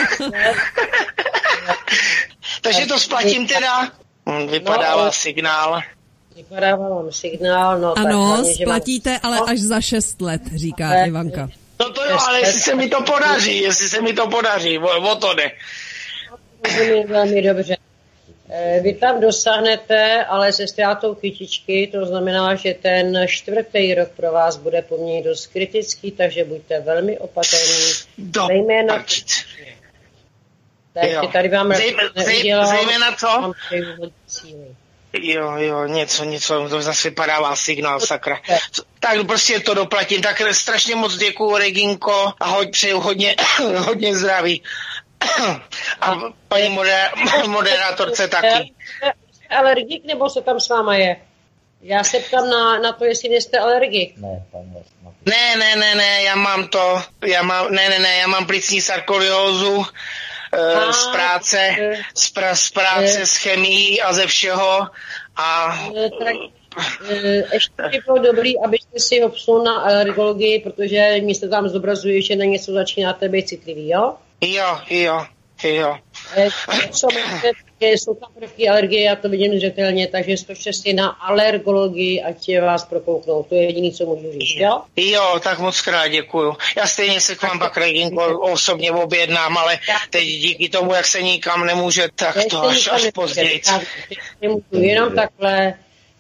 takže to splatím teda? Vypadává
no,
signál.
Vypadává vám signál, no
ano,
tak... Ano,
splatíte,
vám...
ale až za šest let, říká
ne,
Ivanka.
No to jo, ale jestli se mi to podaří, jestli se mi to podaří, o, o to jde.
Rozumím velmi dobře. Vy tam dosáhnete, ale se ztrátou kytičky, to znamená, že ten čtvrtý rok pro vás bude poměrně dost kritický, takže buďte velmi opatrní. Zejména, takže tady vám neudělám.
Zejména co? Jo, jo, něco, něco, to zase vypadává signál, sakra. Tak prostě to doplatím, tak strašně moc děkuju, Reginko, a hoď, přeju hodně, hodně zdraví. A paní moder, moderátorce taky.
Jste alergik, nebo co tam s váma je? Já se ptám na, na to, jestli nejste alergik.
Ne, paní
Ne, ne, ne, ne, já mám to, já mám, ne, ne, ne, já mám plicní sarkoiózu, e, z práce, z, pra, z práce, z chemií a ze všeho. A...
Tak, ještě by bylo dobrý, abyste si ho psal na alergologii, protože mi se tam zobrazuje, že na něco začínáte být citlivý, jo?
Jo, jo, jo.
Co máte, jsou tam prvky alergie, já to vidím zřetelně, takže stočte si na alergologii, ať je vás prokouknou. To je jediné, co můžu říct, jo?
Jo, tak moc krát děkuju. Já stejně se k vám pak, Reginko, osobně objednám, ale teď díky tomu, jak se nikam nemůže, tak to až, až později.
Jenom takhle,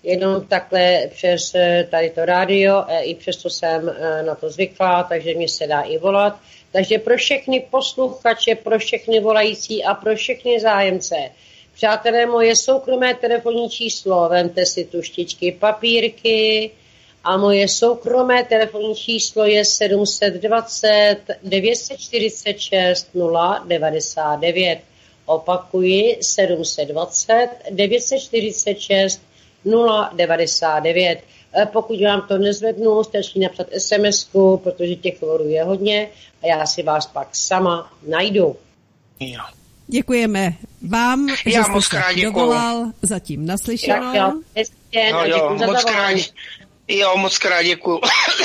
jenom takhle přes tady to rádio, i přesto jsem na to zvyklá, takže mě se dá i volat. Takže pro všechny posluchače, pro všechny volající a pro všechny zájemce, přátelé, moje soukromé telefonní číslo, vemte si tu štičky, papírky a moje soukromé telefonní číslo je sedm set dvacet devět set čtyřicet šest nula devadesát devět. Opakuji, sedm set dvacet devět set čtyřicet šest nula devadesát devět. Pokud vám to nezvednu, stačí napsat es em esku, protože těch hovorů je hodně a já si vás pak sama najdu.
Jo.
Děkujeme vám,
já
že jste
moc
se
krát
dovolal, zatím naslyšenou.
Tak jo,
no, jo, moc krát, jo, moc krát děkuju.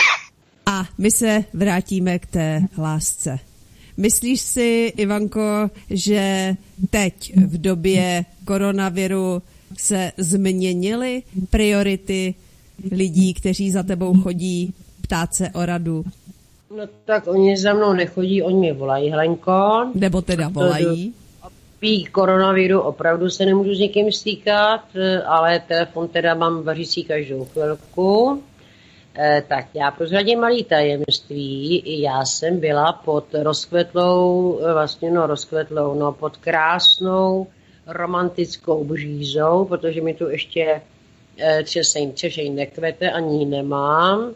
A my se vrátíme k té lásce. Myslíš si, Ivanko, že teď v době koronaviru se změnily priority lidí, kteří za tebou chodí ptát se o radu?
No tak oni za mnou nechodí, oni mě volají, Helenko.
Nebo teda volají?
Pí koronaviru opravdu se nemůžu s někým stýkat, ale telefon teda mám vařící každou chvilku. Eh, tak já prozradím malý tajemství. Já jsem byla pod rozkvetlou, vlastně no rozkvetlou, no pod krásnou romantickou břízou, protože mi tu ještě eh, třeseň, třešeň nekvete, ani nemám.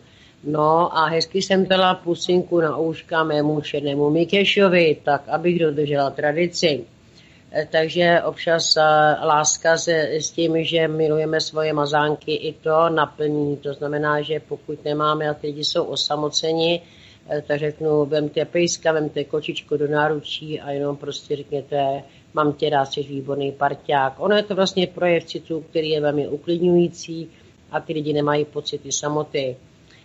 No a hezky jsem dala pusinku na ouška mému šednému Mikešovi, tak abych dodržela tradici. Eh, takže občas eh, láska se s tím, že milujeme svoje mazánky, i to naplní. To znamená, že pokud nemáme a ty lidi jsou osamoceni, eh, tak řeknu, vemte pejska, vemte kočičku do náručí a jenom prostě řekněte, mám tě rád, jsi výborný parťák. Ono je to vlastně projev citu, který je velmi uklidňující a ty lidi nemají pocity samoty.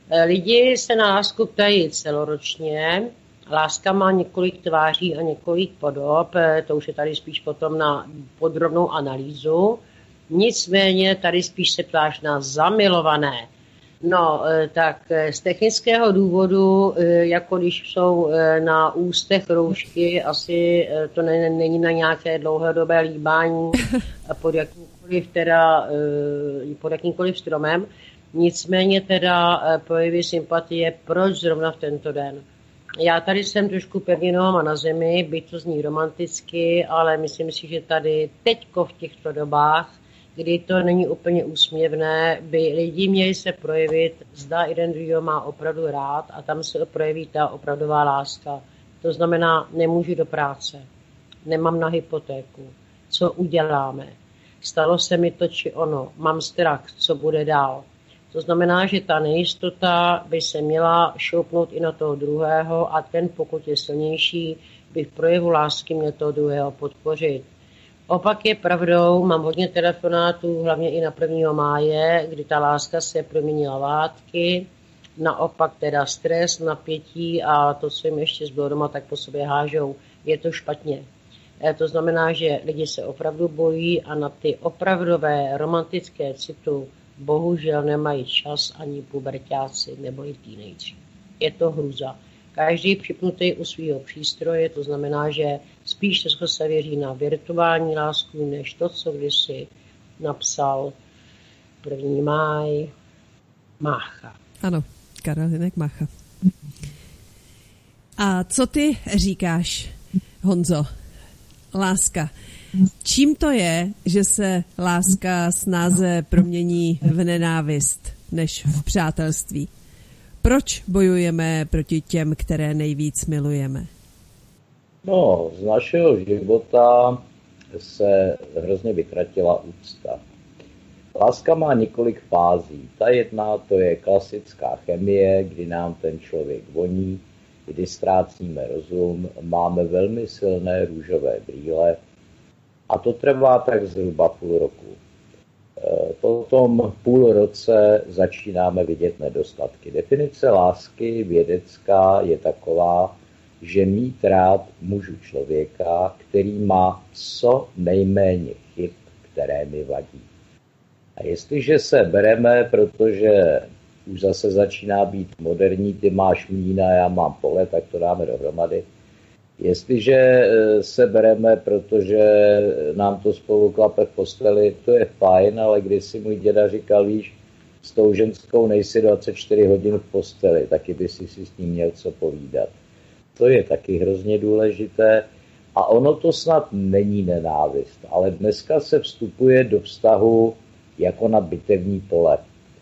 Lidi se na lásku ptají celoročně. Láska má několik tváří a několik podob, to už je tady spíš potom na podrobnou analýzu. Nicméně tady spíš se ptáš na zamilované. No, tak z technického důvodu, jako když jsou na ústech roušky, asi to není na nějaké dlouhodobé líbání pod jakýmkoliv, teda, pod jakýmkoliv stromem. Nicméně teda projevy sympatie, proč zrovna v tento den. Já tady jsem trošku pevně nohama na zemi, byť to zní romanticky, ale myslím si, že tady teďko v těchto dobách, kdy to není úplně úsměvné, by lidi měli se projevit, zda jeden druhýho má opravdu rád a tam se projeví ta opravdová láska. To znamená, nemůžu do práce, nemám na hypotéku, co uděláme, stalo se mi to či ono, mám strach, co bude dál. To znamená, že ta nejistota by se měla šoupnout i na toho druhého a ten, pokud je silnější, by v projevu lásky měl toho druhého podpořit. Opak je pravdou, mám hodně telefonátů, hlavně i na prvního máje, kdy ta láska se proměnila látky, naopak teda stres, napětí a to, co jim ještě zbylo doma, tak po sobě hážou. Je to špatně. To znamená, že lidi se opravdu bojí a na ty opravdové romantické citu bohužel nemají čas ani puberťáci nebo i teenageři. Je to hruza. Každý připnutý u svého přístroje, to znamená, že spíš se věří na virtuální lásku, než to, co kdysi napsal první máj Mácha.
Ano, Karel Hynek Mácha. A co ty říkáš, Honzo? Láska. Čím to je, že se láska snáze promění v nenávist než v přátelství? Proč bojujeme proti těm, které nejvíc milujeme?
No, z našeho života se hrozně vytratila úcta. Láska má několik fází. Ta jedna, to je klasická chemie, kdy nám ten člověk voní, kdy ztrácíme rozum, máme velmi silné růžové brýle a to trvá tak zhruba půl roku. Po tom půl roce začínáme vidět nedostatky. Definice lásky vědecká je taková, že mít rád mužu člověka, který má co nejméně chyb, které mi vadí. A jestliže se bereme, protože už zase začíná být moderní, ty máš mlýna, já mám pole, tak to dáme dohromady, Jestliže se bereme, protože nám to spolu klape v posteli, to je fajn, ale když si můj děda říkal, víš, s tou ženskou nejsi dvacet čtyři hodin v posteli, taky by si si s ním měl co povídat. To je taky hrozně důležité a ono to snad není nenávist, ale dneska se vstupuje do vztahu jako na bitevní pole.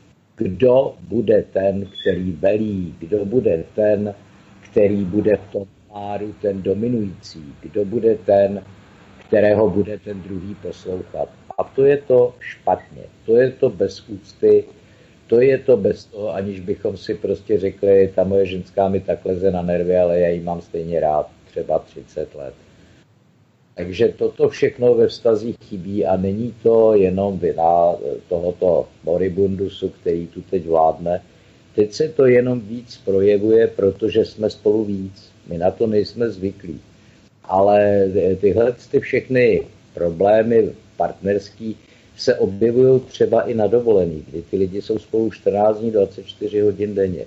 Kdo bude ten, který velí, kdo bude ten, který bude v tom páru ten dominující, kdo bude ten, kterého bude ten druhý poslouchat. A to je to špatně, to je to bez úcty, to je to bez toho, aniž bychom si prostě řekli, ta moje ženská mi tak leze na nervy, ale já ji mám stejně rád, třeba třicet let. Takže toto všechno ve vztazích chybí a není to jenom vina tohoto moribundusu, který tu teď vládne. Teď se to jenom víc projevuje, protože jsme spolu víc. My na to nejsme zvyklí. Ale tyhle ty všechny problémy partnerský se objevují třeba i na dovolený, kdy ty lidi jsou spolu čtrnáct dní, dvacet čtyři hodin denně.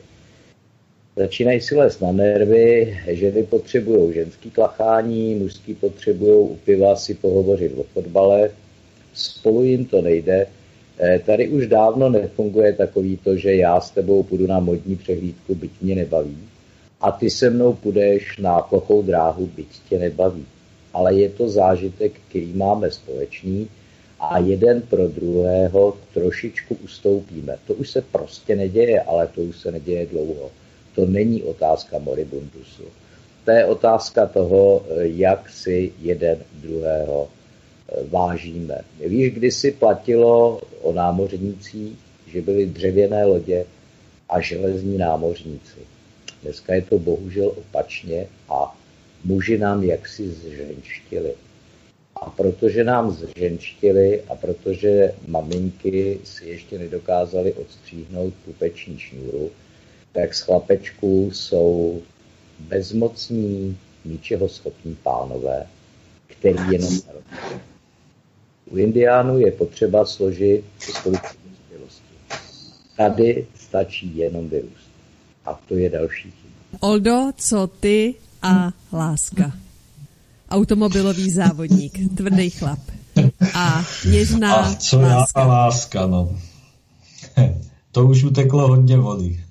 Začínají si lézt na nervy, ženy potřebují ženský tlachání, mužský potřebují u piva si pohovořit o fotbale, spolu jim to nejde. Tady už dávno nefunguje takový to, že já s tebou půjdu na modní přehlídku, byť mě nebaví, a ty se mnou půjdeš na plochou dráhu, byť tě nebaví. Ale je to zážitek, který máme společný a jeden pro druhého trošičku ustoupíme. To už se prostě neděje, ale to už se neděje dlouho. To není otázka moribundusu. To je otázka toho, jak si jeden druhého vážíme. Víš, kdysi platilo o námořnících, že byly dřevěné lodě a železní námořníci. Dneska je to bohužel opačně a muži nám jaksi zženštili. A protože nám zženštili a protože maminky si ještě nedokázaly odstříhnout pupeční šňůru, tak z chlapečků jsou bezmocní, ničeho schopní pánové, který jenom narodí. U indiánů je potřeba složit spoustu dospělosti. Tady stačí jenom vyrůst. A to je další chyba.
Oldo, co ty a láska? Automobilový závodník, tvrdý chlap. A něžná
a co
láska.
já a láska, no. To už uteklo hodně vody.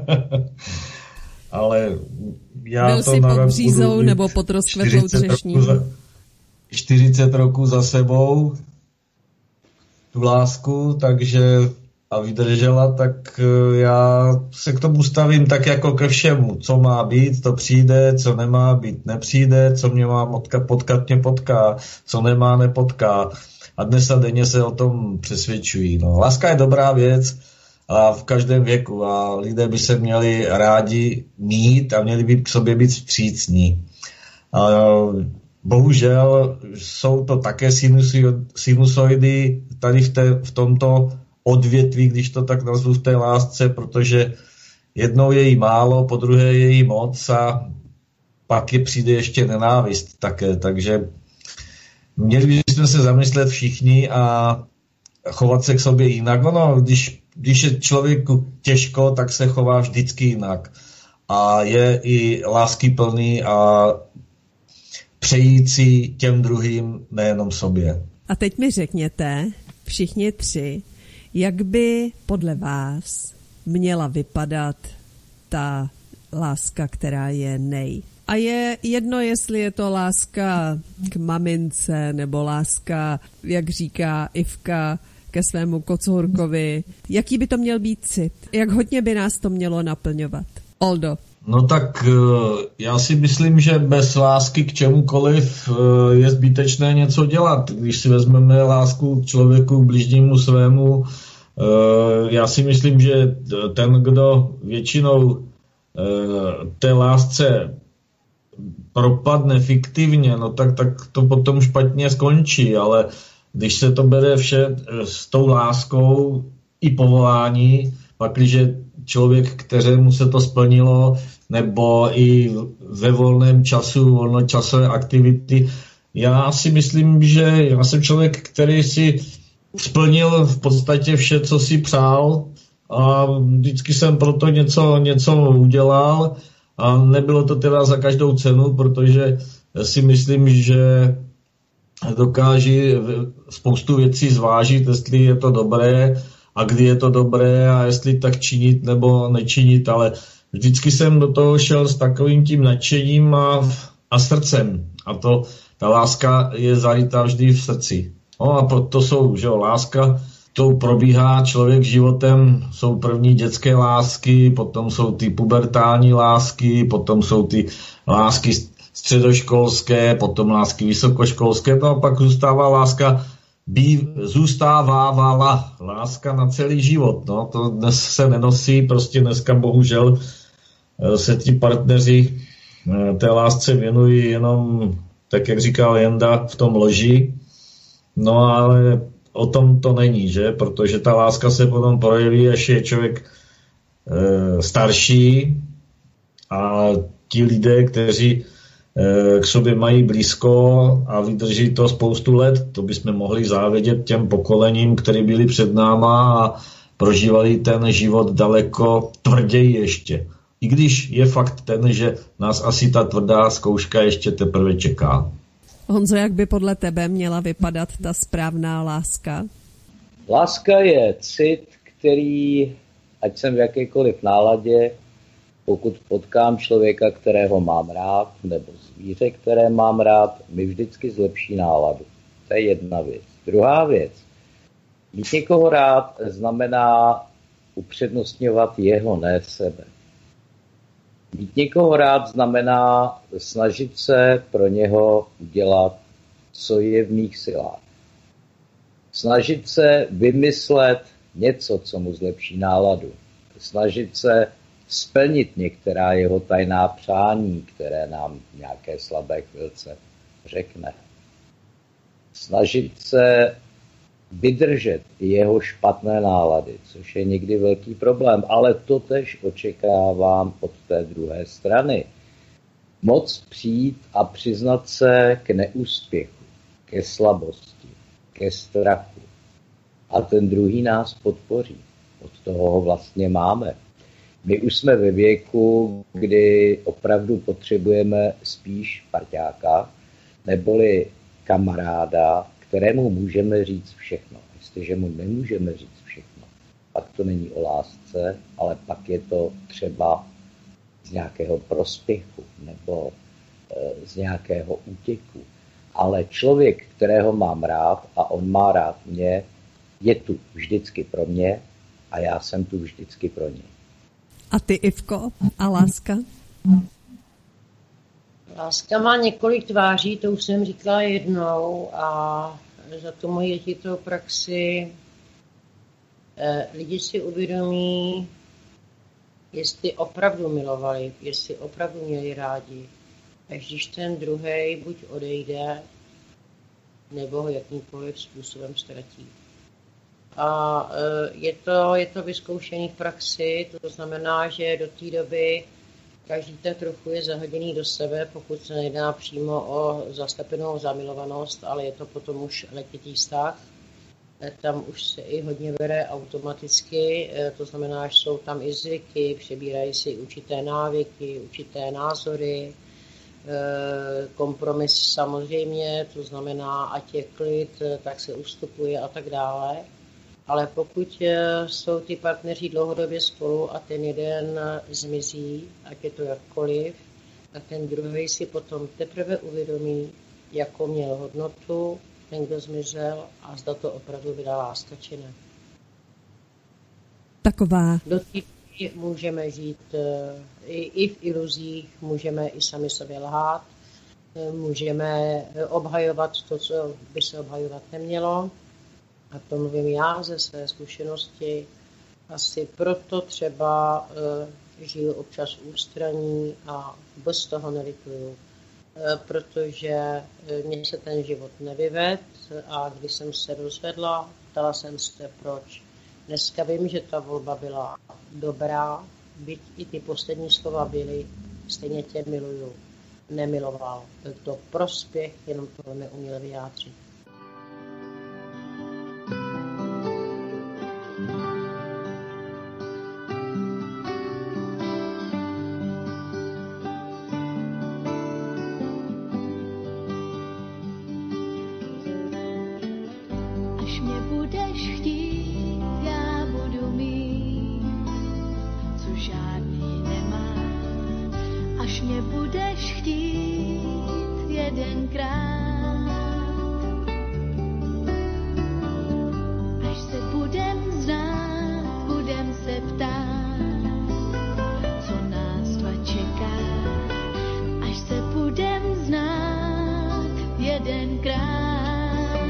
Ale já
Byl
to
jsi
na
pod břízou nebo pod rozkvetlou třešní?
čtyřicet roků za sebou tu lásku, takže a vydržela, tak já se k tomu stavím tak jako ke všemu. Co má být, to přijde, co nemá být, nepřijde, co mě má potkat, mě potká, co nemá, nepotká. A dnes a denně se o tom přesvědčují. No, láska je dobrá věc a v každém věku a lidé by se měli rádi mít a měli by k sobě být vstřícní. A bohužel jsou to také sinusoidy tady v, té, v tomto odvětví, když to tak nazvu, v té lásce, protože jednou je jí málo, po druhé je jí moc a pak je přijde ještě nenávist také, takže měli bychom se zamyslet všichni a chovat se k sobě jinak. Ono, když, když je člověku těžko, tak se chová vždycky jinak. A je i láskyplný a přející těm druhým, nejenom sobě.
A teď mi řekněte, všichni tři, jak by podle vás měla vypadat ta láska, která je nej? A je jedno, jestli je to láska k mamince, nebo láska, jak říká Ivka, ke svému kocourkovi. Jaký by to měl být cit? Jak hodně by nás to mělo naplňovat? Oldo.
No tak já si myslím, že bez lásky k čemukoliv je zbytečné něco dělat. Když si vezmeme lásku k člověku, k bližnímu svému, já si myslím, že ten, kdo většinou té lásce propadne fiktivně, no tak, tak to potom špatně skončí, ale když se to bere vše s tou láskou i povolání, pakliže člověk, kterému se to splnilo, nebo i ve volném času, volnočasové aktivity. Já si myslím, že já jsem člověk, který si splnil v podstatě vše, co si přál a vždycky jsem proto něco, něco udělal a nebylo to teda za každou cenu, protože si myslím, že dokáží spoustu věcí zvážit, jestli je to dobré a kdy je to dobré a jestli tak činit nebo nečinit, ale vždycky jsem do toho šel s takovým tím nadšením a, a srdcem. A to, ta láska je zarytá vždy v srdci. No a to jsou, že jo, láska, to probíhá člověk životem, jsou první dětské lásky, potom jsou ty pubertální lásky, potom jsou ty lásky středoškolské, potom lásky vysokoškolské, no a pak zůstává láska, bí, zůstávávala láska na celý život. No, to dnes se nenosí, prostě dneska bohužel se ti partneři té lásce věnují jenom, tak jak říkal Jenda, v tom loži. No ale o tom to není, že? Protože ta láska se potom projeví, až je člověk e, starší a ti lidé, kteří e, k sobě mají blízko a vydrží to spoustu let, to bychom mohli závidět těm pokolením, které byli před náma a prožívali ten život daleko tvrději ještě. I když je fakt ten, že nás asi ta tvrdá zkouška ještě teprve čeká.
Honzo, jak by podle tebe měla vypadat ta správná láska?
Láska je cit, který, ať jsem v jakékoliv náladě, pokud potkám člověka, kterého mám rád, nebo zvíře, které mám rád, mi vždycky zlepší náladu. To je jedna věc. Druhá věc. Mít někoho rád znamená upřednostňovat jeho, ne sebe. Mít někoho rád znamená snažit se pro něho udělat, co je v mých silách. Snažit se vymyslet něco, co mu zlepší náladu. Snažit se splnit některá jeho tajná přání, které nám nějaké slabé chvilce řekne. Snažit se vydržet jeho špatné nálady, což je někdy velký problém, ale to tež očekávám od té druhé strany. Moc přijít a přiznat se k neúspěchu, ke slabosti, ke strachu. A ten druhý nás podpoří. Od toho ho vlastně máme. My už jsme ve věku, kdy opravdu potřebujeme spíš parťáka, neboli kamaráda, kterému můžeme říct všechno. Jestliže mu nemůžeme říct všechno, pak to není o lásce, ale pak je to třeba z nějakého prospěchu nebo e, z nějakého útěku. Ale člověk, kterého mám rád a on má rád mě, je tu vždycky pro mě a já jsem tu vždycky pro něj.
A ty, Ivko, a láska?
Láska má několik tváří, to už jsem říkala jednou a za tu moji jeditou praxi eh, lidi si uvědomí, jestli opravdu milovali, jestli opravdu měli rádi, až když ten druhej buď odejde, nebo ho jakýmkoliv způsobem ztratí. A eh, je to, je to vyzkoušený v praxi, to znamená, že do té doby každý tak trochu je zahoděný do sebe, pokud se nejedná přímo o zaslepenou zamilovanost, ale je to potom už letitý vztah. Tam už se i hodně bere automaticky, to znamená, že jsou tam i zvyky, přebírají si určité návyky, určité názory, kompromis samozřejmě, to znamená, ať je klid, tak se ustupuje a tak dále. Ale pokud jsou ty partneři dlouhodobě spolu a ten jeden zmizí, ať je to jakkoliv, tak ten druhý si potom teprve uvědomí, jakou měl hodnotu ten, kdo zmizel a zda to opravdu byla láska či ne.
Taková.
Do té můžeme žít i, i v iluzích, můžeme i sami sobě lhát, můžeme obhajovat to, co by se obhajovat nemělo. A to mluvím já ze své zkušenosti. Asi proto třeba e, žiju občas ústraní a bez toho nelituju. E, protože e, mně se ten život nevyvedl a když jsem se rozvedla, ptala jsem se proč. Dneska vím, že ta volba byla dobrá, byť i ty poslední slova byly, stejně tě miluju, nemiloval. Byl to prospěch, jenom to neuměl vyjádřit.
až mě budeš chtít jedenkrát. Až se budem znát, budem se ptát, co nás dva čeká. Až se budem znát jedenkrát,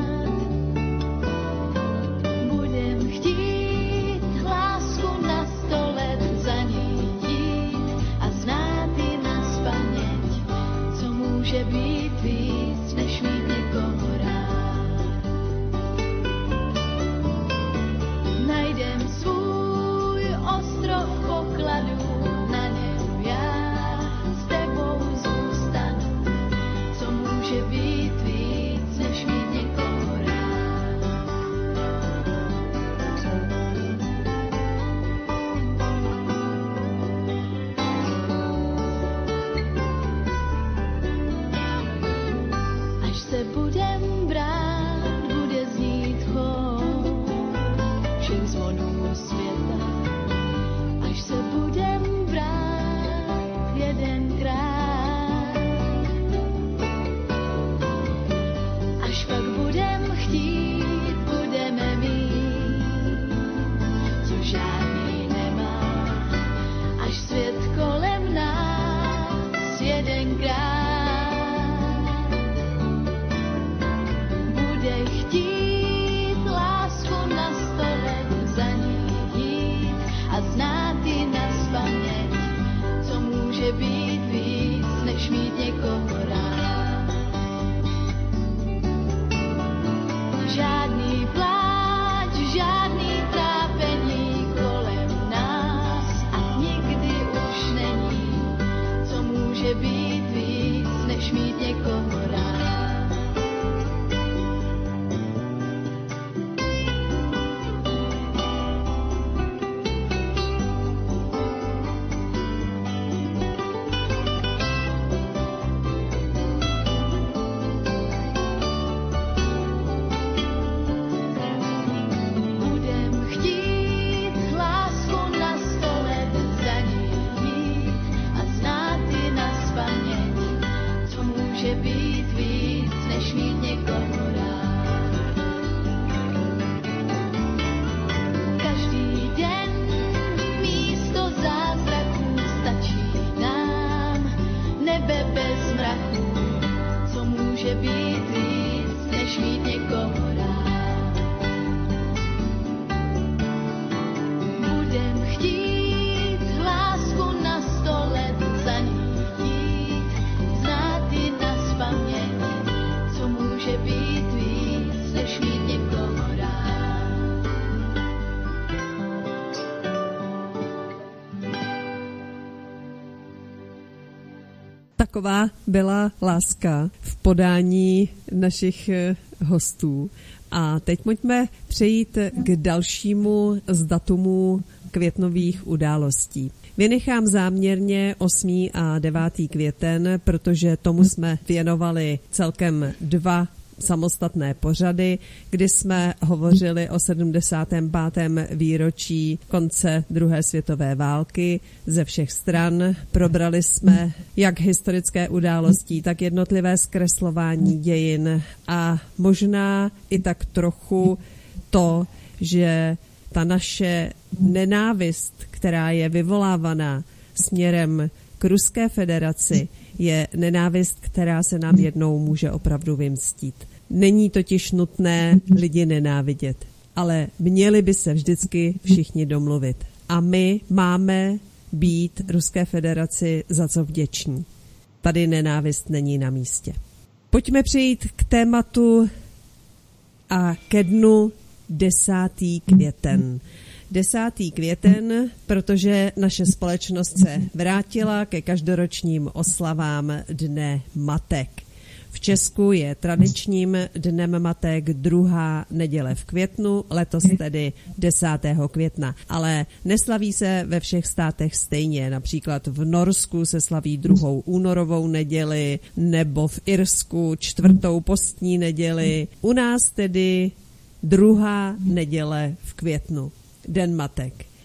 budem chtít lásku na sto let za ní jít a znát ji nazpaměť, co může být víc, než mít někoho rád. Najdem svůj ostrov pokladů, na něm já s tebou zůstanu, co může být víc, než mít někoho rád. Až se budem brát, bude znít chod všech zvonů světa. Až se budem brát jedenkrát, až pak budem chtít, budeme mít, co žádný nemá. Až svět kolem nás jedenkrát bude chtít lásku na sto let za ní jít a znát ji nazpaměť, co může být víc, než mít někoho rád. Žádný pláč, žádný trápení kolem nás a nikdy už není, co může být víc, než mít někoho rád. Budem chtít lásku na sto let za ní jít a znát ji nazpaměť, co může být víc, než mít někoho rád. Každý den místo zázraků stačí nám nebe bez mraků, co může být víc, než mít někoho rád. Budem chtít lásku na sto let za ní jít, znát ji nazpaměť, co může být víc, než mít někoho rád.
Taková byla láska v podání našich eh, hostů. A teď pojďme přejít k dalšímu z datumu květnových událostí. Vynechám záměrně osmý a devátý květen, protože tomu jsme věnovali celkem dva samostatné pořady, kdy jsme hovořili o sedmdesátém pátém výročí konce druhé světové války ze všech stran. Probrali jsme jak historické události, tak jednotlivé zkreslování dějin a možná i tak trochu to, že ta naše nenávist, která je vyvolávaná směrem k Ruské federaci, je nenávist, která se nám jednou může opravdu vymstít. Není totiž nutné lidi nenávidět, ale měli by se vždycky všichni domluvit. A my máme být Ruské federaci za co vděční. Tady nenávist není na místě. Pojďme přejít k tématu a ke dnu desátý květen. Desátý květen, protože naše společnost se vrátila ke každoročním oslavám Dne matek. V Česku je tradičním Dnem matek druhá neděle v květnu, letos tedy desátého května. Ale neslaví se ve všech státech stejně. Například v Norsku se slaví druhou únorovou neděli, nebo v Irsku čtvrtou postní neděli. U nás tedy druhá neděle v květnu. Den matek.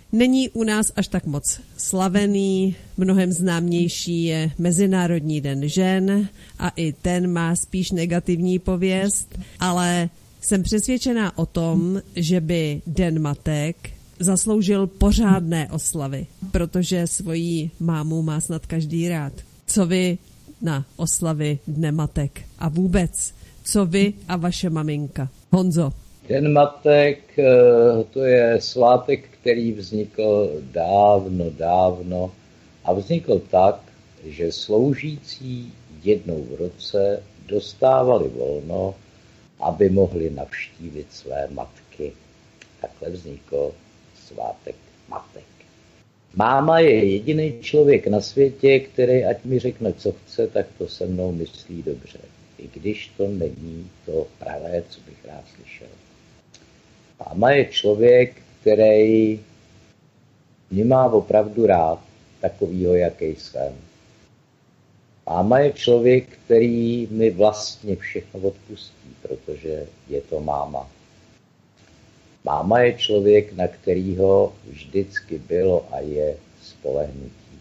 není u nás až tak moc slavený, mnohem známější je Mezinárodní den žen a i ten má spíš negativní pověst, ale jsem přesvědčená o tom, že by Den matek zasloužil pořádné oslavy, protože svoji mámu má snad každý rád. Co vy na oslavy Dne matek a vůbec, co vy a vaše maminka? Honzo.
Den matek, to je svátek, který vznikl dávno, dávno a vznikl tak, že sloužící jednou v roce dostávali volno, aby mohli navštívit své matky. Takhle vznikl svátek matek. Máma je jediný člověk na světě, který ať mi řekne, co chce, tak to se mnou myslí dobře. I když to není to pravé, co bych rád slyšel. Máma je člověk, který mě má opravdu rád, takovýho, jaký jsem. Máma je člověk, který mi vlastně všechno odpustí, protože je to máma. Máma je člověk, na kterýho vždycky bylo a je spolehnutí.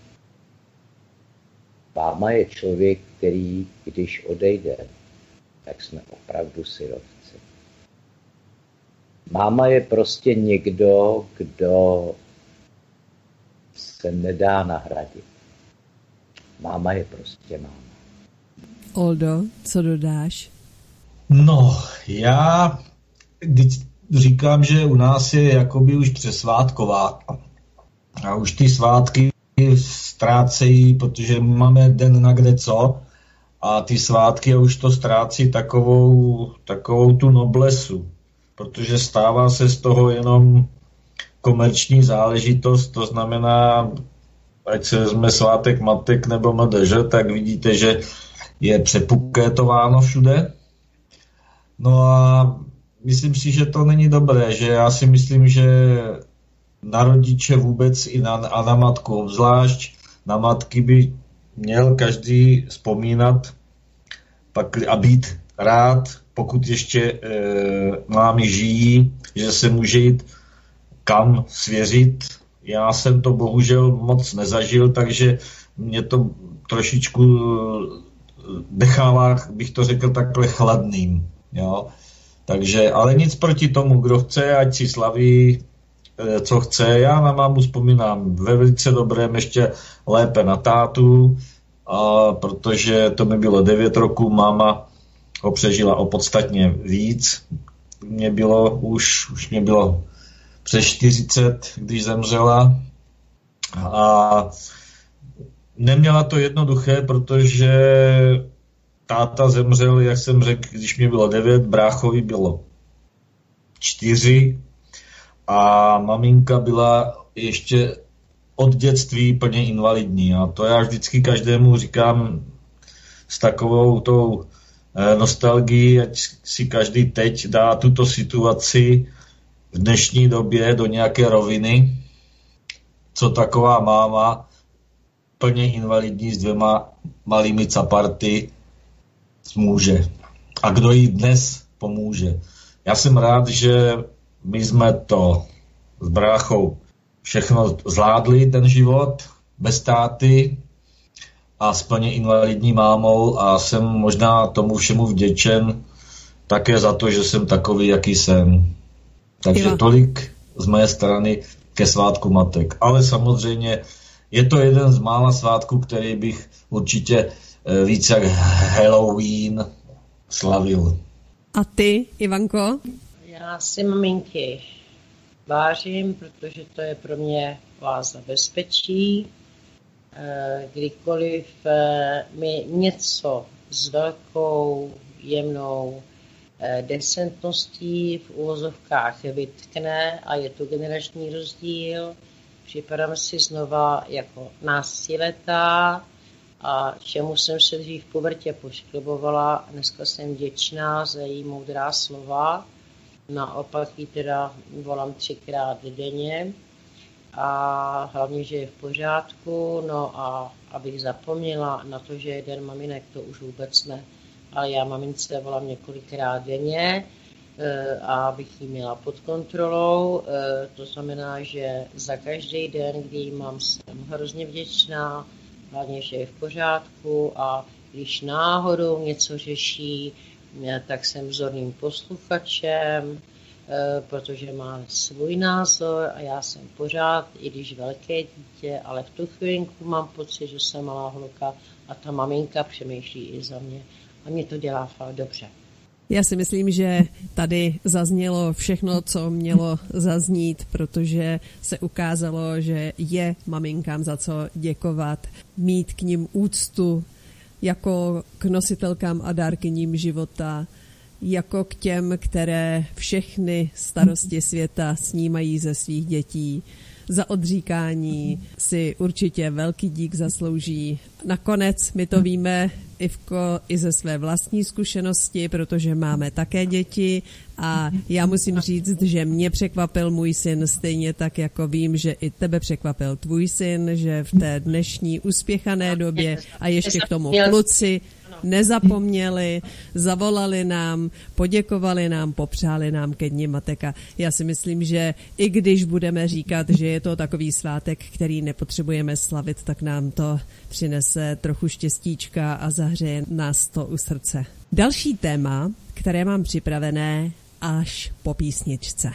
Máma je člověk, který, když odejde, tak jsme opravdu syrovci. Máma je prostě někdo, kdo se nedá nahradit. Máma je prostě máma.
Oldo, co dodáš?
No, já když říkám, že u nás je jakoby už přesvátková. A už ty svátky ztrácejí, protože máme den na kde co. A ty svátky už to ztrácí takovou, takovou tu noblesu. Protože stává se z toho jenom komerční záležitost, to znamená, ať se vezme svátek matek nebo M D Ž, tak vidíte, že je přepukétováno všude. No a myslím si, že to není dobré, že já si myslím, že na rodiče vůbec i na, a na matku obzvlášť, na matky by měl každý vzpomínat pak, a být rád, pokud ještě e, mámy žijí, že se může jít kam svěřit. Já jsem to bohužel moc nezažil, takže mě to trošičku nechává, bych to řekl, takhle chladným. Jo? Takže, ale nic proti tomu, kdo chce, ať si slaví, e, co chce. Já na mámu vzpomínám ve velice dobrém, ještě lépe na tátu, a protože to mi bylo devět roků, máma ho přežila o podstatně víc. Mě bylo už, už mě bylo přes čtyřicet, když zemřela. A neměla to jednoduché, protože táta zemřel, jak jsem řekl, když mě bylo devět, bráchovi bylo čtyři a maminka byla ještě od dětství plně invalidní. A to já vždycky každému říkám s takovou tou nostalgii, ať si každý teď dá tuto situaci v dnešní době do nějaké roviny, co taková máma plně invalidní s dvěma malými caparty může. A kdo jí dnes pomůže. Já jsem rád, že my jsme to s bráchou všechno zvládli, ten život, bez táty a s plně invalidní mámou a jsem možná tomu všemu vděčen také za to, že jsem takový, jaký jsem. Takže tolik z mé strany ke svátku matek. Ale samozřejmě je to jeden z mála svátků, který bych určitě víc jak Halloween slavil.
A ty, Ivanko?
Já si maminky vážím, protože to je pro mě váza bezpečí. Kdykoliv mi něco s velkou jemnou decentností v uvozovkách vytkne a je to generační rozdíl, připadám si znova jako náctiletá a čemu jsem se dřív v pubertě pošklibovala, dneska jsem vděčná za její moudrá slova, naopak ji teda volám třikrát denně a hlavně, že je v pořádku, no a abych zapomněla na to, že je den maminek, to už vůbec ne, ale já mamince volám několikrát denně. a abych ji měla pod kontrolou. To znamená, že za každý den, kdy ji mám, jsem hrozně vděčná, hlavně, že je v pořádku a když náhodou něco řeší, tak jsem vzorným posluchačem, protože má svůj názor a já jsem pořád, i když velké dítě, ale v tu chvilinku mám pocit, že jsem malá holka a ta maminka přemýšlí i za mě a mě to dělá fakt dobře.
Já si myslím, že tady zaznělo všechno, co mělo zaznít, protože se ukázalo, že je maminkám za co děkovat, mít k nim úctu jako k nositelkám a dárkyním života, jako k těm, které všechny starosti světa snímají ze svých dětí. Za odříkání si určitě velký dík zaslouží. Nakonec my to víme, Ivko, i ze své vlastní zkušenosti, protože máme také děti a já musím říct, že mě překvapil můj syn stejně tak, jako vím, že i tebe překvapil tvůj syn, že v té dnešní uspěchané době a ještě k tomu kluci nezapomněli, zavolali nám, poděkovali nám, popřáli nám ke dni matek. Já si myslím, že i když budeme říkat, že je to takový svátek, který nepotřebujeme slavit, tak nám to přinese trochu štěstíčka a zahřeje nás to u srdce. Další téma, které mám připravené až po písničce.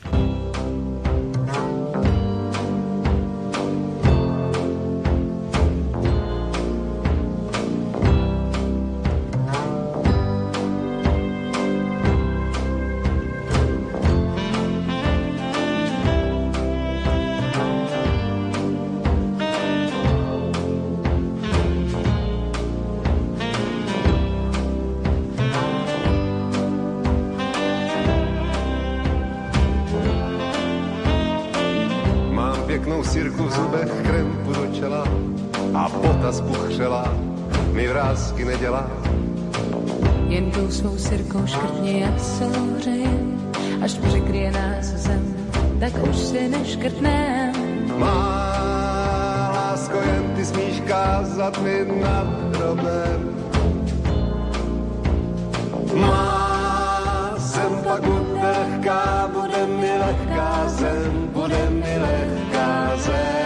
Sirku v zubech, krempu do čela a bota zbuchřela mi vrásky nedělá.
Jen tou svou sirkou škrtně, jak se ohřejem, až přikryje nás zem, tak už si neškrtnem.
Má lásko, jen ty smíš kázat mi nad hrobem. Má zem pak bude lehká, bude mi lehká zem, bude mi lehká zem.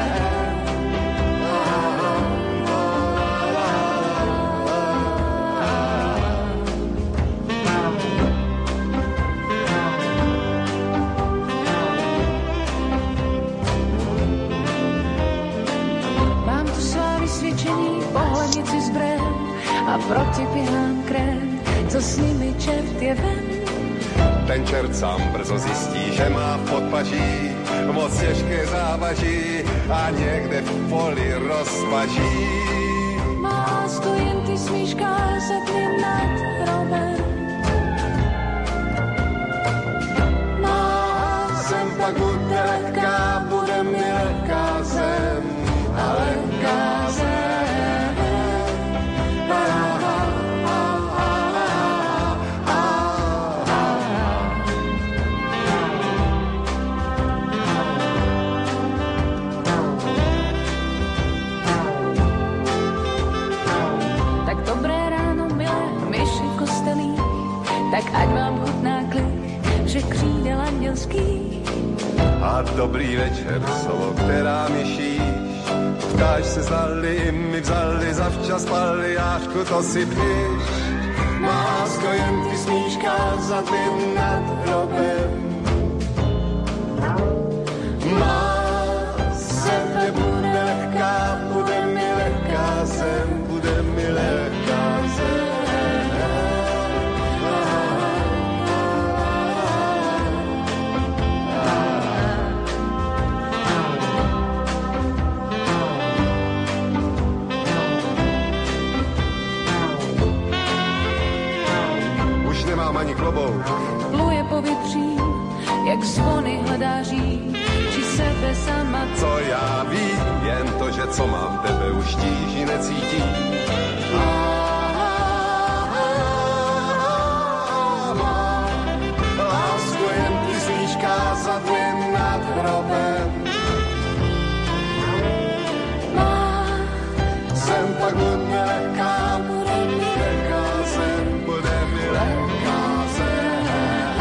Mám tu svá vysvědčení, pohlednici zbrém a proti pěhám krém, co s nimi čert je ven.
Ten čert sám brzo zjistí, že má v podpaží moc těžké závaží a někde v poli rozpaží.
Má lásko, jen ty smíš kázat mi nad hrobem.
Má zem pak bude lehká, bude mi lehká zem a lehká zem.
Tak ať vám chutná klid, že křídel andělský.
A dobrý večer, slovo, která mi šíš. Ptáš se zdali, i mi vzali, zavčas spali, jášku, to si píš. Má lásko, jen ty smíš kázat mi nad hrobem. Má zem mě bude lehká, bude mi lehká zem, bude mi lehká zem. Nemám ani klobouk.
Pluje povětří, jak zvony hledáří, či sebe sama.
Co já vím, jen to, že co mám, tebe už tíží necítí. Lásku, jen ty smíš kázat mi nad hrobem. Zem pak bude lehká, bude mi lehká zem, bude mi lehká zem.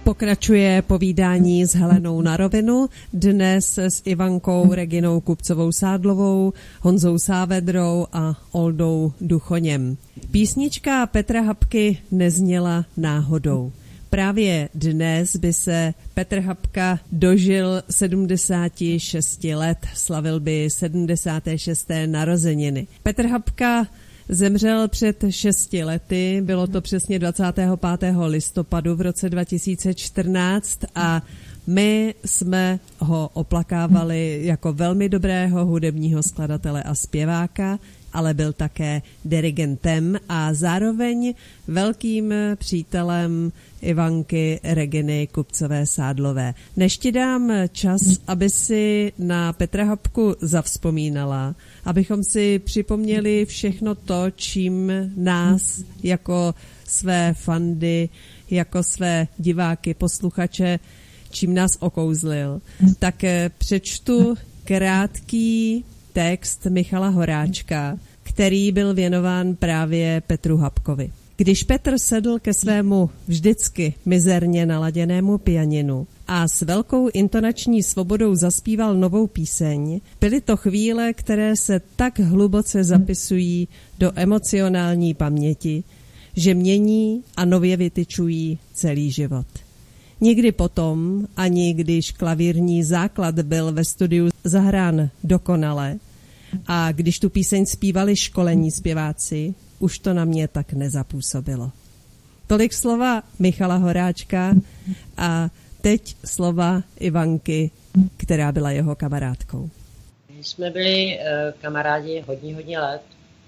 Pokračuje povídání s Helenou na rovinu, dnes s Ivankou Reginou Kupcovou-Sádlovou, Honzou Sávedrou a Oldou Duchoněm. Písnička Petra Hapky nezněla náhodou. Právě dnes by se Petr Hapka dožil sedmdesáti šesti let, slavil by sedmdesáté šesté narozeniny. Petr Hapka zemřel před šesti lety, bylo to přesně dvacátého pátého listopadu v roce dva tisíce čtrnáct a my jsme ho oplakávali jako velmi dobrého hudebního skladatele a zpěváka, ale byl také dirigentem a zároveň velkým přítelem Ivanky Reginy Kupcové-Sádlové. Než ti dám čas, aby si na Petra Hapku zavzpomínala, abychom si připomněli všechno to, čím nás jako své fandy, jako své diváky, posluchače, čím nás okouzlil, tak přečtu krátký text Michala Horáčka, který byl věnován právě Petru Hapkovi. Když Petr sedl ke svému vždycky mizerně naladěnému pianinu a s velkou intonační svobodou zaspíval novou píseň, byly to chvíle, které se tak hluboce zapisují do emocionální paměti, že mění a nově vytyčují celý život. Nikdy potom, ani když klavírní základ byl ve studiu zahrán dokonale a když tu píseň zpívali školení zpěváci, už to na mě tak nezapůsobilo. Tolik slova Michala Horáčka a teď slova Ivanky, která byla jeho kamarádkou.
My jsme byli uh, kamarádi hodně, hodně let.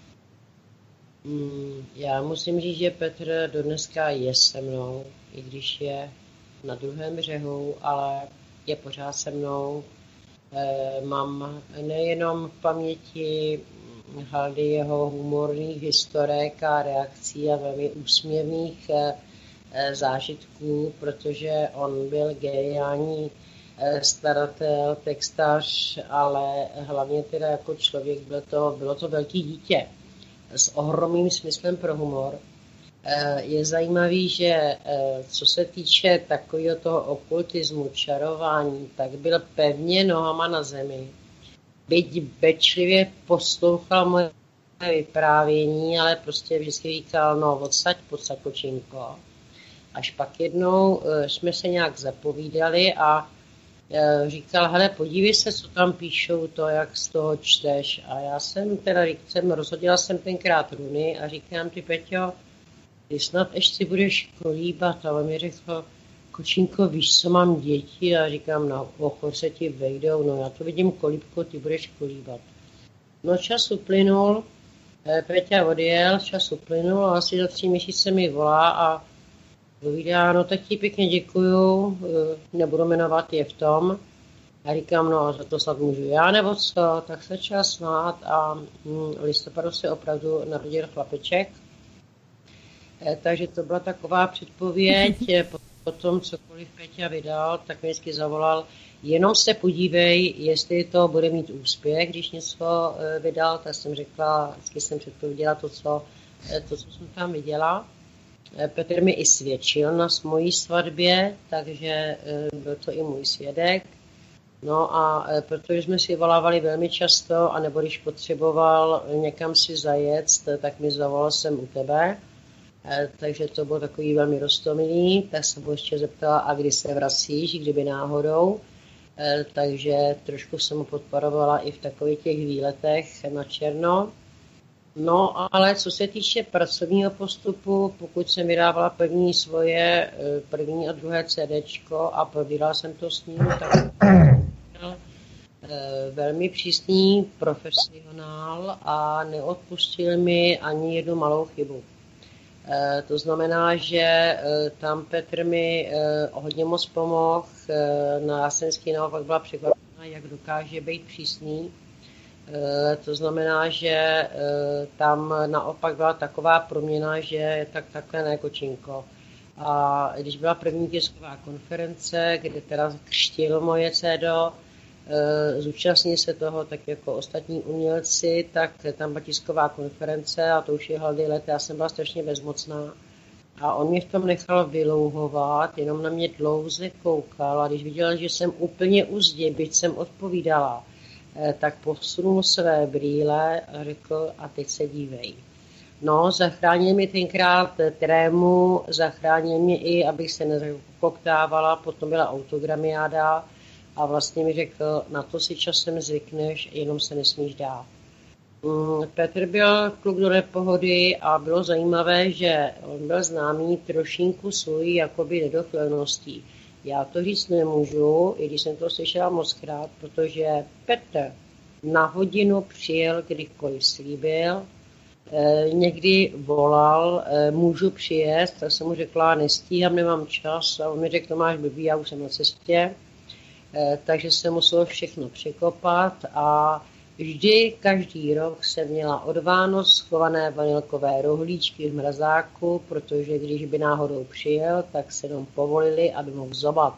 Mm, já musím říct, že Petr dodneska je se mnou, i když je na druhém břehu, ale je pořád se mnou. E, mám nejenom v paměti haldy jeho humorných historek a reakcí a velmi úsměvných e, e, zážitků, protože on byl geniální e, skladatel, textař, ale hlavně teda jako člověk byl to, bylo to velký dítě s ohromným smyslem pro humor. Je zajímavý, že co se týče takového toho okultismu, čarování, tak byl pevně nohama na zemi. Byť pečlivě poslouchal moje vyprávění, ale prostě vždycky říkal, no odsaď, podsaď kočínko. Až pak jednou jsme se nějak zapovídali a říkal, hele, podívej se, co tam píšou, to, jak z toho čteš. A já jsem teda, jsem, rozhodila jsem tenkrát runy a říkám ty, Peťo, ty snad ještě budeš kolíbat. A on mi řekl, kočínko, víš, co mám děti? A říkám, no, oko se ti vejdou, no já to vidím kolíbko, ty budeš kolíbat. No čas uplynul, Peťa odjel, čas uplynul a asi za tři měsíce mi volá a povídá, no tak ti pěkně děkuju, nebudu jmenovat je v tom. A říkám, no za to snad můžu já nebo co, tak se začal smát a v listopadu se opravdu narodil chlapeček. Takže to byla taková předpověď, po tom cokoliv Peťa vydal, tak mě vždycky zavolal, jenom se podívej, jestli to bude mít úspěch, když něco vydal, tak jsem řekla, vždycky jsem předpověděla to, co, to, co jsem tam viděla. Petr mi i svědčil na mojí svatbě, takže byl to i můj svědek. No a protože jsme si volávali velmi často, anebo když potřeboval někam si zajet, tak mi zavolal jsem u tebe. Takže to bylo takový velmi roztomilý, tak jsem ho ještě zeptala, a kdy se vracíš, kdyby náhodou. Takže trošku jsem ho podporovala i v takových těch výletech na černo. No ale co se týče pracovního postupu, pokud jsem vydávala první svoje, první a druhé CDčko a probírala jsem to s ním, tak byl velmi přísný profesionál a neodpustil mi ani jednu malou chybu. To znamená, že tam Petr mi hodně moc pomohl. Na Jasenský naopak byla překvapená, jak dokáže být přísný. To znamená, že tam naopak byla taková proměna, že tak takhle ne, kočinko. A když byla první tisková konference, kde teda křtil moje cédo, zúčastní se toho tak jako ostatní umělci, tak tam byla tisková konference a to už je hlavně let, já jsem byla strašně bezmocná. A on mě v tom nechal vylouhovat, jenom na mě dlouze koukal a když viděl, že jsem úplně u zdi, byť jsem odpovídala, tak posunul své brýle a řekl, a teď se dívej. No, zachránil mi tenkrát trému, zachránil mě i, abych se nezakoktávala, potom byla autogramiáda a vlastně mi řekl, na to si časem zvykneš, jenom se nesmíš dát. Petr byl kluk do nepohody a bylo zajímavé, že on byl známý trošinku svojí jakoby nedochvilností. Já to říct nemůžu, i když jsem to slyšela mockrát, protože Petr na hodinu přijel, kdykoliv slíbil, e, někdy volal, e, můžu přijet, tak jsem mu řekla, nestíhám, nemám čas a on mi řekl, máš blbý, já už jsem na cestě, e, takže jsem musel všechno překopat a vždy, každý rok jsem měla od Vánoc schované vanilkové rohlíčky v mrazáku, protože když by náhodou přijel, tak se jenom povolili, aby mohl zobat.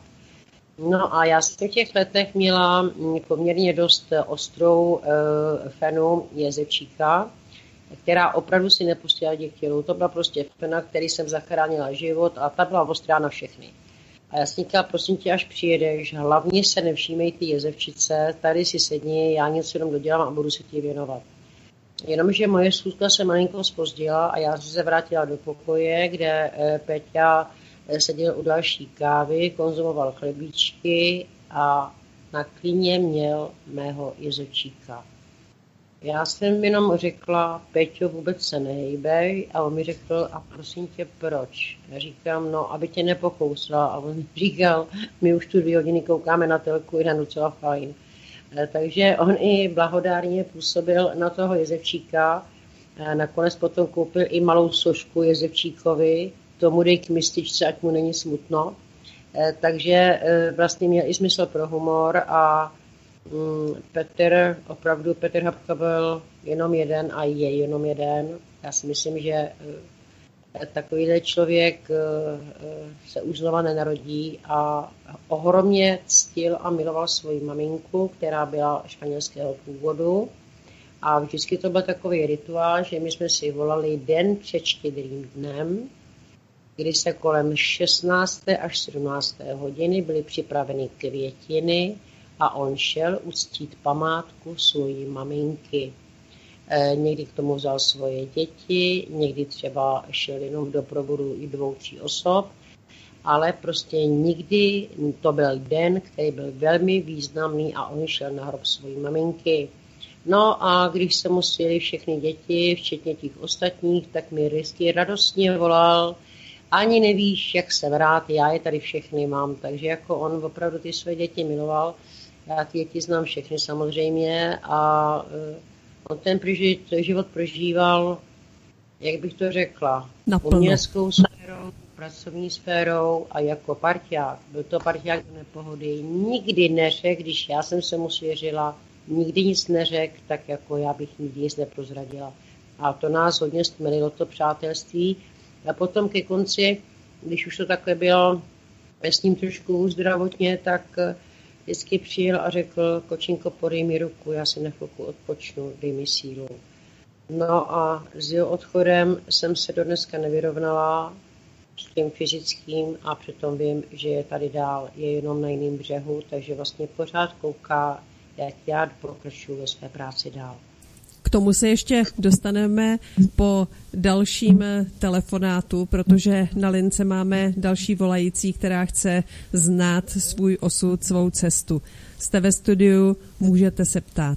No a já jsem v těch letech měla poměrně dost ostrou e, fenu jezevčíka, která opravdu si nepustila děchtělou. To byla prostě fena, který jsem zachránila život a ta byla ostrá na všechny. A já jsem říkala, prosím tě, až přijedeš, hlavně se nevšímej ty jezevčice, tady si sedni, já něco jenom dodělám a budu se ti věnovat. Jenomže moje schůzka se malinko zpozdila a já jsem se vrátila do pokoje, kde Peťa seděl u další kávy, konzumoval chlebíčky a na klíně měl mého jezevčíka. Já jsem jenom řekla, Peťo, vůbec se nehejbej, a on mi řekl, a prosím tě, proč? Já říkám, no, aby tě nepokousla. A on říkal, my už tu dvě hodiny koukáme na telku, je docela fajn. Takže on i blahodárně působil na toho jezevčíka. Nakonec potom koupil i malou sošku jezevčíkovi, tomu dej k mističce, ať mu není smutno. Takže vlastně měl i smysl pro humor a Petr, opravdu Petr Habka byl jenom jeden a je jenom jeden. Já si myslím, že takovýhle člověk se už znova nenarodí a ohromně ctil a miloval svoji maminku, která byla španělského původu. A vždycky to byl takový rituál, že my jsme si volali den před Štědrým dnem, kdy se kolem šestnácté až sedmnácté hodiny byly připraveny květiny a on šel uctít památku svojí maminky. E, někdy k tomu vzal svoje děti, někdy třeba šel jenom v doprovodu i dvou, tří osob, ale prostě nikdy to byl den, který byl velmi významný a on šel na hrob svojí maminky. No a když se mu sjeli všechny děti, včetně těch ostatních, tak mi vždycky radostně volal, ani nevíš, jak jsem rád, já je tady všechny mám, takže jako on opravdu ty své děti miloval. Já ty děti znám všechny samozřejmě a on ten prožit, život prožíval, jak bych to řekla, uměleckou sférou, pracovní sférou a jako parťák. Byl to parťák do nepohody. Nikdy neřekl, když já jsem se mu svěřila, nikdy nic neřekl, tak jako já bych nikdy nic neprozradila. A to nás hodně stmelilo, to přátelství. A potom ke konci, když už to takhle bylo s ním trošku zdravotně, tak vždycky přijel a řekl, kočinko, podej mi ruku, já si na chvilku odpočnu, dej mi sílu. No a s jeho odchodem jsem se do dneska nevyrovnala s tím fyzickým a přitom vím, že je tady dál, je jenom na jiném břehu, takže vlastně pořád kouká, jak já pokračuju ve své práci dál.
K tomu se ještě dostaneme po dalším telefonátu, protože na lince máme další volající, která chce znát svůj osud, svou cestu. Jste ve studiu, můžete se ptát.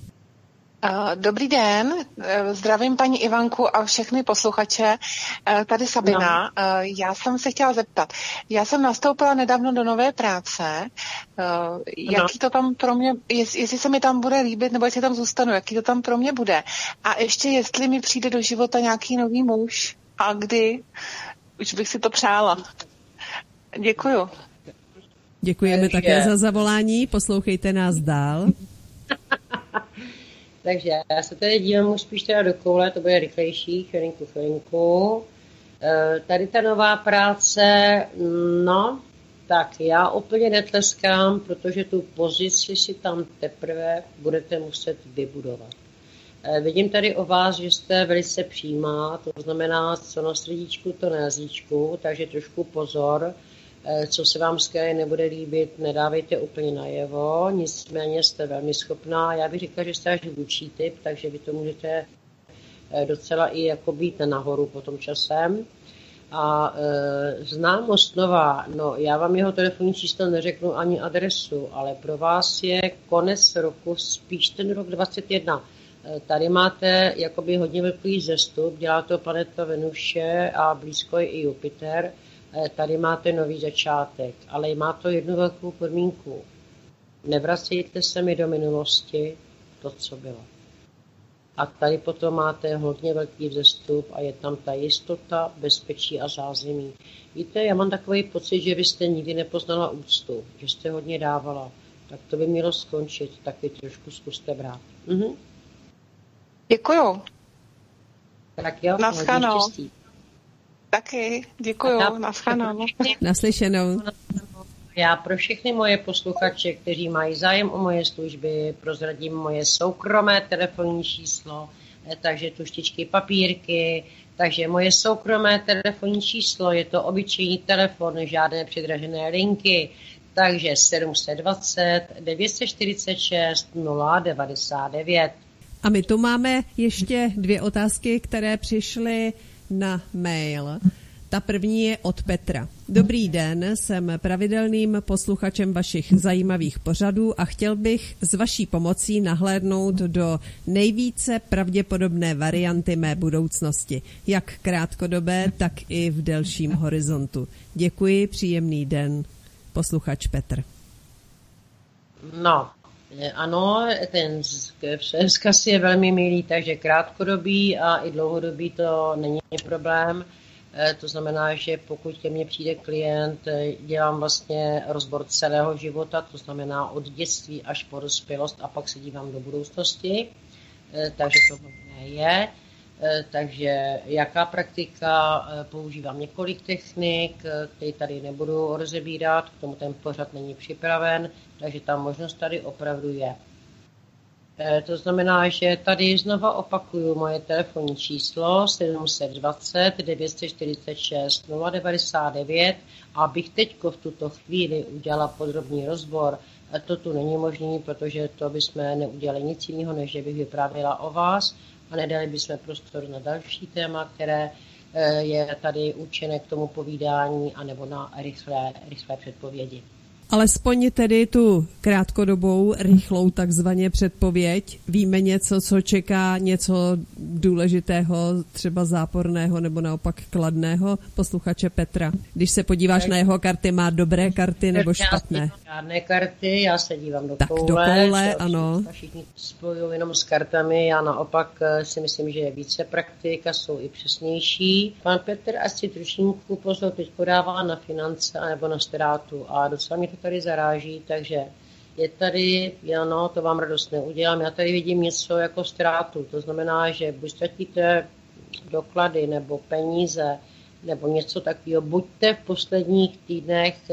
Dobrý den, zdravím paní Ivanku a všechny posluchače. Tady Sabina. No. Já jsem se chtěla zeptat. Já jsem nastoupila nedávno do nové práce. Jaký to tam pro mě, jestli se mi tam bude líbit, nebo jestli tam zůstanu, jaký to tam pro mě bude. A ještě jestli mi přijde do života nějaký nový muž a kdy, už bych si to přála. Děkuju.
Děkujeme Takže... také za zavolání, poslouchejte nás dál.
Takže já se tady dívám už spíš teda do koule, to bude rychlejší, chvilinku, chvilinku. E, tady ta nová práce, no, tak já úplně netleskám, protože tu pozici si tam teprve budete muset vybudovat. Vidím tady o vás, že jste velice přímá, to znamená, co na srdíčku, to na jazyčku, takže trošku pozor, co se vám z kraje nebude líbit, nedávejte úplně najevo, nicméně jste velmi schopná. Já bych řekla, že jste až vůči typ, takže vy to můžete docela i jako být nahoru potom časem. A e, známost nová, no já vám jeho telefonní číslo neřeknu ani adresu, ale pro vás je konec roku, spíš ten rok dvacet jedna. E, tady máte jakoby hodně velký vzestup, dělá to planeta Venuše a blízko je i Jupiter. E, tady máte nový začátek, ale má to jednu velkou podmínku. Nevracejte se mi do minulosti to, co bylo. A tady potom máte hodně velký vzestup a je tam ta jistota, bezpečí a zázemí. Víte, já mám takový pocit, že vy jste nikdy nepoznala úctu, že jste hodně dávala. Tak to by mělo skončit, taky trošku zkuste brát. Mhm.
Děkuju.
Tak jo,
naschledanou. Taky, děkuju, naschledanou.
Naslyšenou.
Já pro všechny moje posluchače, kteří mají zájem o moje služby, prozradím moje soukromé telefonní číslo, takže tuštičky, papírky, takže moje soukromé telefonní číslo, je to obyčejný telefon, žádné předražené linky, takže sedm set dvacet, devět set čtyřicet šest, nula devadesát devět.
A my tu máme ještě dvě otázky, které přišly na mail. Ta první je od Petra. Dobrý den, jsem pravidelným posluchačem vašich zajímavých pořadů a chtěl bych s vaší pomocí nahlédnout do nejvíce pravděpodobné varianty mé budoucnosti, jak krátkodobé, tak i v delším horizontu. Děkuji, příjemný den. Posluchač Petr.
No, ano, ten vzkaz je velmi milý, takže krátkodobý a i dlouhodobý to není problém. To znamená, že pokud ke mně přijde klient, dělám vlastně rozbor celého života, to znamená od dětství až po dospělost a pak se dívám do budoucnosti, takže to možné je. Takže jaká praktika, používám několik technik, které tady nebudu rozebírat, k tomu ten pořad není připraven, takže ta možnost tady opravdu je. To znamená, že tady znova opakuju moje telefonní číslo sedm set dvacet, devět set čtyřicet šest, nula devadesát devět, abych teďko v tuto chvíli udělala podrobný rozbor. To tu není možný, protože to bychom neudělali nic jiného, než že bych vyprávěla o vás a nedali bychom prostor na další téma, které je tady určené k tomu povídání anebo na rychlé, rychlé předpovědi.
Alespoň tedy tu krátkodobou, rychlou takzvaně předpověď. Víme něco, co čeká, něco důležitého, třeba záporného nebo naopak kladného posluchače Petra. Když se podíváš tak na jeho karty, má dobré karty nebo špatné?
Žádné karty, já se dívám do
tak
koule.
do koule, ano.
Všichni spojují jenom s kartami, já naopak si myslím, že je více praktik a jsou i přesnější. Pan Petr asi trošinku pozor teď podává na finance nebo na ztrátu a docela mě to tady zaráží, takže je tady, ano, to vám radost neudělám, já tady vidím něco jako ztrátu, to znamená, že buď ztratíte doklady nebo peníze, nebo něco takového, buďte v posledních týdnech e,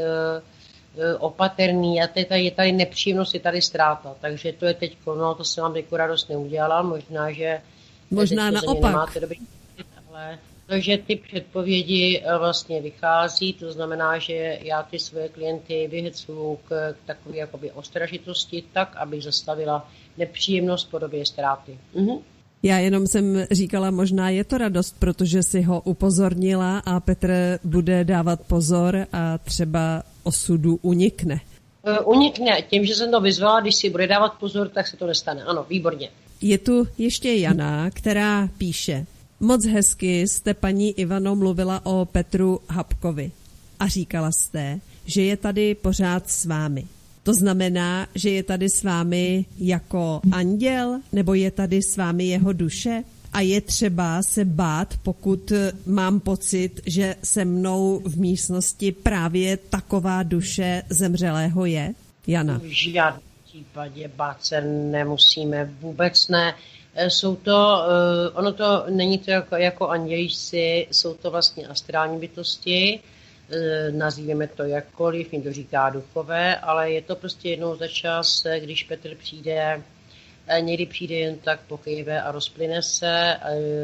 e, opatrný, a tady, je tady nepříjemnost, je tady ztráta, takže to je teď, no to se vám teď radost neudělala, možná, že
možná naopak.
Nemáte dobrý, ale takže ty předpovědi vlastně vychází, to znamená, že já ty svoje klienty vyhecuju k, k takové jakoby ostražitosti tak, abych zastavila nepříjemnost v podobě ztráty. Mhm.
Já jenom jsem říkala, možná je to radost, protože si ho upozornila a Petr bude dávat pozor a třeba osudu unikne.
Uh, unikne, tím, že jsem to vyzvala, když si bude dávat pozor, tak se to nestane. Ano, výborně.
Je tu ještě Jana, která píše: Moc hezky jste, paní Ivano, mluvila o Petru Habkovi a říkala jste, že je tady pořád s vámi. To znamená, že je tady s vámi jako anděl, nebo je tady s vámi jeho duše? A je třeba se bát, pokud mám pocit, že se mnou v místnosti právě taková duše zemřelého je? Jana.
V žádném případě bát se nemusíme, vůbec ne. Jsou to, ono to není to jako, jako andělíci, jsou to vlastně astrální bytosti, nazýváme to jakkoliv, někdo říká duchové, ale je to prostě jednou za čas, když Petr přijde někdy přijde jen tak pokejve a rozplyne se.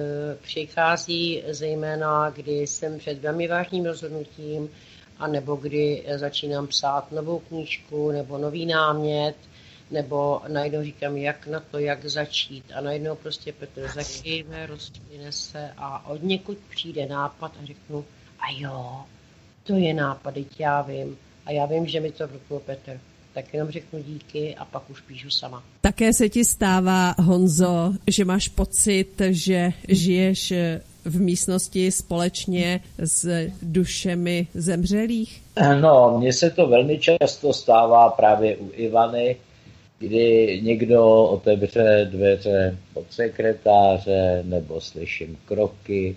Přichází zejména, kdy jsem před velmi vážným rozhodnutím, anebo kdy začínám psát novou knížku nebo nový námět, nebo najednou říkám, jak na to, jak začít. A najednou prostě Petr zakýve, rozplyne se a od někud přijde nápad a řeknu, a jo, to je nápad, já vím. A já vím, že mi to vnuknul Petr. Tak jenom řeknu díky a pak už píšu sama.
Také se ti stává, Honzo, že máš pocit, že žiješ v místnosti společně s dušemi zemřelých?
No, mně se to velmi často stává právě u Ivany, kdy někdo otevře dveře od sekretáře, nebo slyším kroky,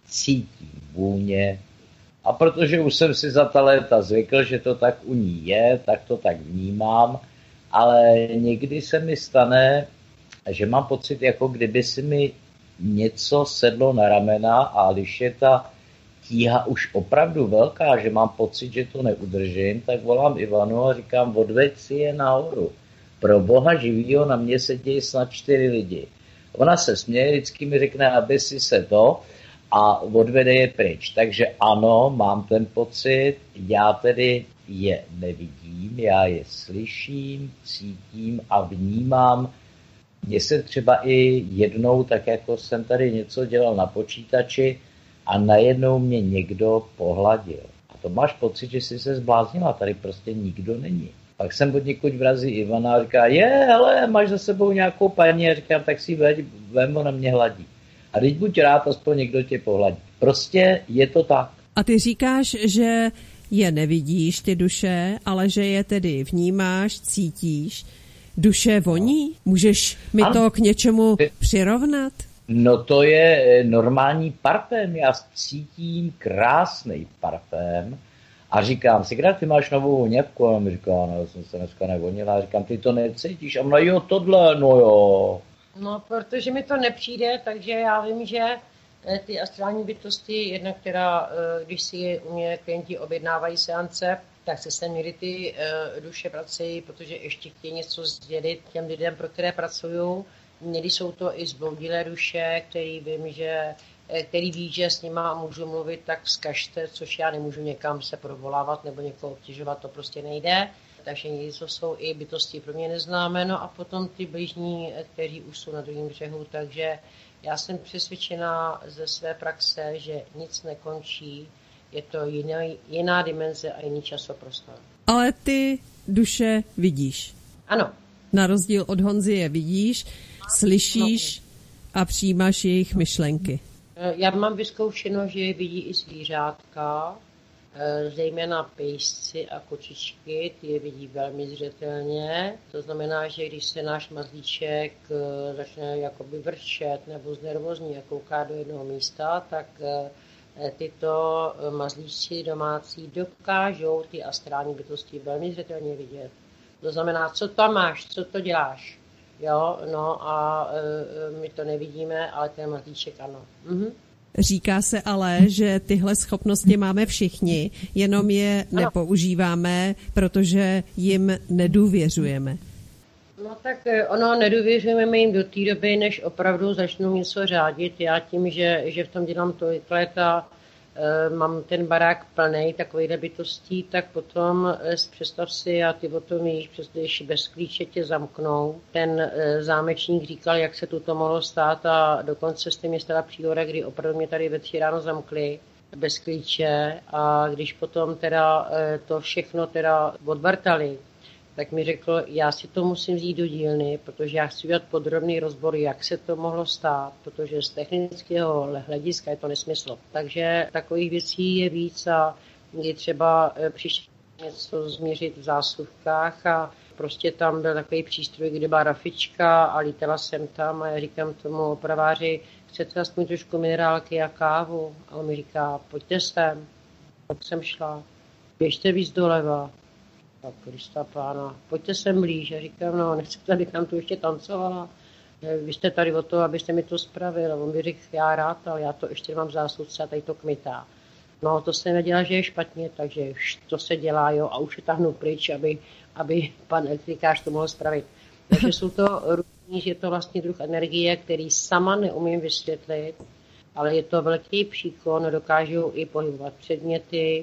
cítím vůně. A protože už jsem si za ta léta zvykl, že to tak u ní je, tak to tak vnímám, ale někdy se mi stane, že mám pocit, jako kdyby si mi něco sedlo na ramena, a když je ta tíha už opravdu velká, že mám pocit, že to neudržím, tak volám Ivanu a říkám, odveď si je nahoru. Pro boha živýho, na mě se dějí snad čtyři lidi. Ona se směje, vždycky mi řekne, aby si se to, a odvede je pryč. Takže ano, mám ten pocit, já tedy je nevidím, já je slyším, cítím a vnímám. Mně se třeba i jednou, tak jako jsem tady něco dělal na počítači a najednou mě někdo pohladil. A to máš pocit, že jsi se zbláznila, tady prostě nikdo není. Pak jsem od někud vrazí Ivana a říká, je, hele, máš za sebou nějakou paní, a říkám, tak si veď, vem, ona mě hladí. A teď buď rád, aspoň někdo tě pohladí. Prostě je to tak.
A ty říkáš, že je nevidíš, ty duše, ale že je tedy vnímáš, cítíš. Duše voní? Můžeš mi ano. to k něčemu přirovnat?
No to je normální parfém. Já cítím krásný parfém a říkám si, kde ty máš novou voněvku? A on mi říká, no, jsem se dneska nevonila. A říkám, ty to necítíš? A ona, jo, tohle, no jo.
No, protože mi to nepřijde, takže já vím, že ty astrální bytosti, jedna, která, když si u mě klienti objednávají seance, tak se sem někdy ty duše pracují, protože ještě chtějí něco sdělit těm lidem, pro které pracují. Někdy jsou to i zbloudilé duše, který vím, že, který ví, že s nima můžu mluvit, tak vzkažte, což já nemůžu někam se provolávat nebo někoho obtěžovat, to prostě nejde. Takže někdy to jsou i bytosti pro mě neznámé, no a potom ty blížní, kteří už jsou na druhém břehu, takže já jsem přesvědčená ze své praxe, že nic nekončí, je to jiný, jiná dimenze a jiný časoprostor.
Ale ty duše vidíš.
Ano.
Na rozdíl od Honzy je vidíš, slyšíš a přijímáš jejich myšlenky.
Já mám vyzkoušeno, že je vidí i zvířátka, zejména pejsci a kočičky, ty je vidí velmi zřetelně. To znamená, že když se náš mazlíček začne jakoby vrčet nebo znervozní a kouká do jednoho místa, tak tyto mazlíčci domácí dokážou ty astrální bytosti velmi zřetelně vidět. To znamená, co tam máš, co to děláš. Jo, no a e, my to nevidíme, ale ten mazlíček ano. Mhm.
Říká se ale, že tyhle schopnosti máme všichni, jenom je ano. nepoužíváme, protože jim nedůvěřujeme.
No tak ono, nedůvěřujeme jim do té doby, než opravdu začnou něco řádit. Já tím, že, že v tom dělám tolik let a e, mám ten barák plnej takovýhle bytostí, tak potom e, představ si, a ty o tom víš, přestože bez klíče tě zamknou. Ten e, zámečník říkal, jak se tu to mohlo stát, a dokonce jste mě stala příhoda, kdy opravdu mě tady ve tři ráno zamkli bez klíče, a když potom teda e, to všechno teda odvrtali, tak mi řekl, já si to musím vzít do dílny, protože já chci udělat podrobný rozbor, jak se to mohlo stát, protože z technického hlediska je to nesmysl. Takže takových věcí je víc a je třeba přišel něco změřit v zásuvkách a prostě tam byl takový přístroj, kde byla rafička a lítala jsem tam a já říkám tomu opraváři, chcete aspoň trošku minerálky a kávu? A on mi říká, pojďte sem. Tak jsem šla, běžte víc doleva. Tak Krista pána, pojďte sem blíž. Já říkám, no, nechcete, abych nám tu ještě tancovala. Vy jste tady o to, abyste mi to spravil. A on mi řekl, já rád, ale já to ještě mám v zásuvce a tady to kmitá. No, to se nedělá, že je špatně, takže to se dělá, jo, a už je tahnu pryč, aby, aby pan elektrikář to mohl spravit. Takže jsou to různé že je to vlastně druh energie, který sama neumím vysvětlit, ale je to velký příklon, dokážou i pohybovat předměty,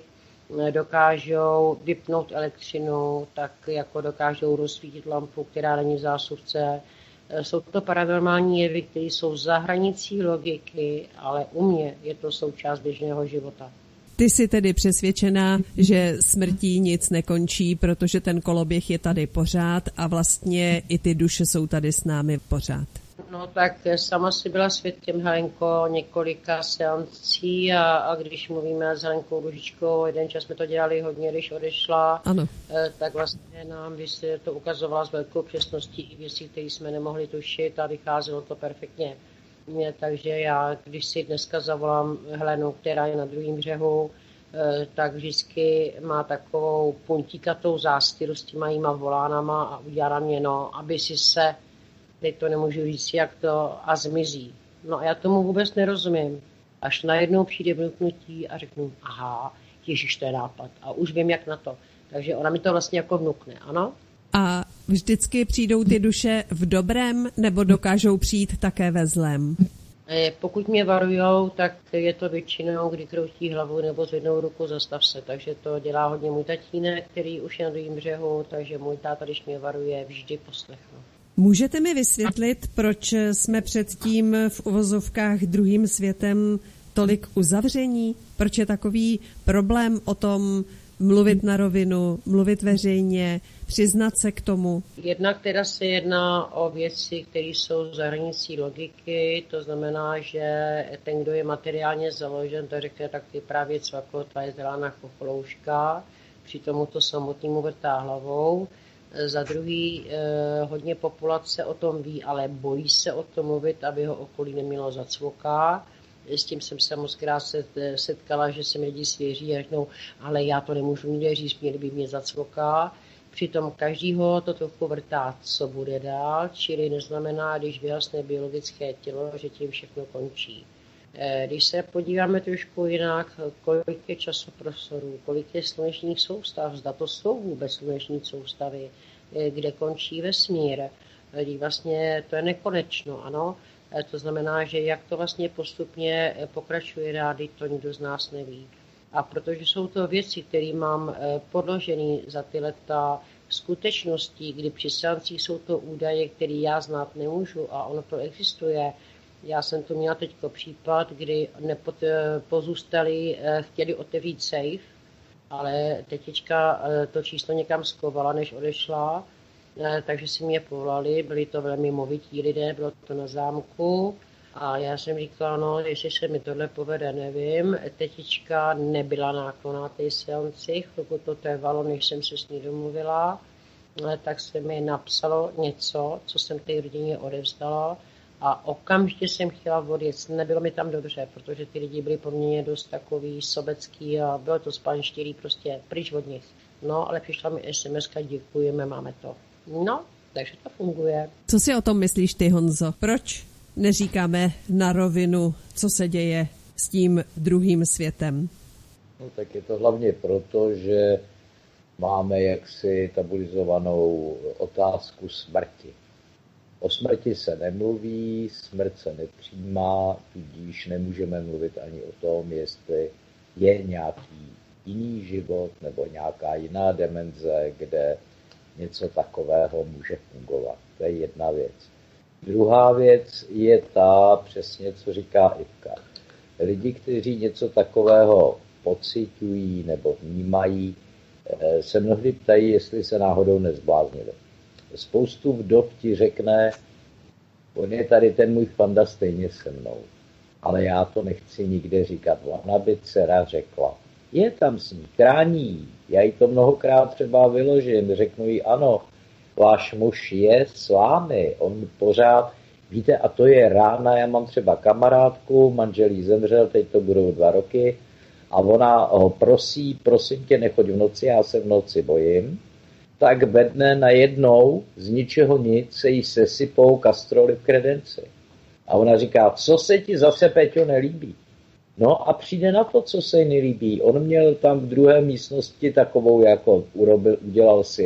dokážou vypnout elektřinu, tak jako dokážou rozsvítit lampu, která není v zásuvce. Jsou to paranormální jevy, které jsou za hranicí logiky, ale u mě je to součást běžného života.
Ty jsi tedy přesvědčená, že smrtí nic nekončí, protože ten koloběh je tady pořád a vlastně i ty duše jsou tady s námi pořád.
No tak sama si byla svědkem, Helenko, několika seancí a, a když mluvíme s Helenkou Růžičkou, jeden čas jsme to dělali hodně, když odešla,
ano.
Tak vlastně nám to ukazovala s velkou přesností i věcí, které jsme nemohli tušit a vycházelo to perfektně. Takže já, když si dneska zavolám Helenu, která je na druhém břehu, tak vždycky má takovou puntíkatou zástyru s těma jíma volánama a udělá mě, no, aby si se, teď to nemůžu říct, jak to, a zmizí. No a já tomu vůbec nerozumím. Až najednou přijde vnuknutí a řeknu, aha, ježiš, to je nápad. A už vím, jak na to. Takže ona mi to vlastně jako vnukne, ano?
A vždycky přijdou ty duše v dobrém, nebo dokážou přijít také ve zlém?
Pokud mě varujou, tak je to většinou, kdy kroutí hlavu nebo zvednou ruku, zastav se. Takže to dělá hodně můj tatínek, který už je na druhém břehu, takže můj táta, když mě varuje, vždy poslechnu.
Můžete mi vysvětlit, proč jsme předtím v uvozovkách druhým světem tolik uzavření? Proč je takový problém o tom mluvit na rovinu, mluvit veřejně, přiznat se k tomu?
Jednak teda se jedná o věci, které jsou za hranicí logiky, to znamená, že ten, kdo je materiálně založen, to řekne, tak ty právě cvaklo, ta je zrána chocholouška, při tomu to samotnému vrtá hlavou. Za druhý, eh, hodně populace o tom ví, ale bojí se o tom mluvit, aby ho okolí nemělo za cvoká. S tím jsem se moc krát setkala, že se mi lidi svěří a řeknou, ale já to nemůžu nikde říct, měli by mě zacvoká. Přitom každýho to trochu vrtá, co bude dál, čili neznamená, když vyhasne biologické tělo, že tím všechno končí. Když se podíváme trošku jinak, kolik je časoprostorů, kolik je slunečních soustav, zda to jsou vůbec sluneční soustavy, kde končí vesmír, kdy vlastně to je nekonečno, ano. To znamená, že jak to vlastně postupně pokračuje rády, to nikdo z nás neví. A protože jsou to věci, které mám podložené za ty leta skutečností, kdy při seancích jsou to údaje, které já znát nemůžu a ono to existuje. Já jsem tu měla teďko případ, kdy nepod, pozůstali, chtěli otevřít safe, ale tetička to číslo někam skovala, než odešla, takže si mě povolali, byli to velmi movití lidé, bylo to na zámku a já jsem říkala, no, jestli se mi tohle povede, nevím. Tetička nebyla náklonná té seanci, chvilku to trvalo, než jsem se s ní domluvila, tak se mi napsalo něco, co jsem té rodině odevzdala a okamžitě jsem chtěla odjet. Nebylo mi tam dobře, protože ty lidi byli poměrně dost takový sobecký a bylo to spanštělý, prostě pryč od nich. No, ale přišla mi es em eska, děkujeme, máme to. No, takže to funguje.
Co si o tom myslíš ty, Honzo? Proč neříkáme na rovinu, co se děje s tím druhým světem?
No, tak je to hlavně proto, že máme jaksi tabulizovanou otázku smrti. O smrti se nemluví, smrt se nepřijímá, tudíž nemůžeme mluvit ani o tom, jestli je nějaký jiný život nebo nějaká jiná dimenze, kde něco takového může fungovat. To je jedna věc. Druhá věc je ta, přesně co říká Ivka. Lidi, kteří něco takového pociťují nebo vnímají, se mnohdy ptají, jestli se náhodou nezbláznili. Spoustu vdov ti řekne, on je tady ten můj fanda stejně se mnou, ale já to nechci nikde říkat. Ona by dcera řekla, je tam s ní, krání, já jí to mnohokrát třeba vyložím, řeknu jí, ano, váš muž je s vámi, on pořád, víte, a to je rána, já mám třeba kamarádku, manžel jí zemřel, teď to budou dva roky, a ona ho prosí, prosím tě, nechoď v noci, já se v noci bojím, tak ve dne najednou z ničeho nic se jí sesypou kastroly v kredenci. A ona říká, co se ti zase, Peťo, nelíbí? No a přijde na to, co se jí nelíbí. On měl tam v druhé místnosti takovou, jako urobil, udělal si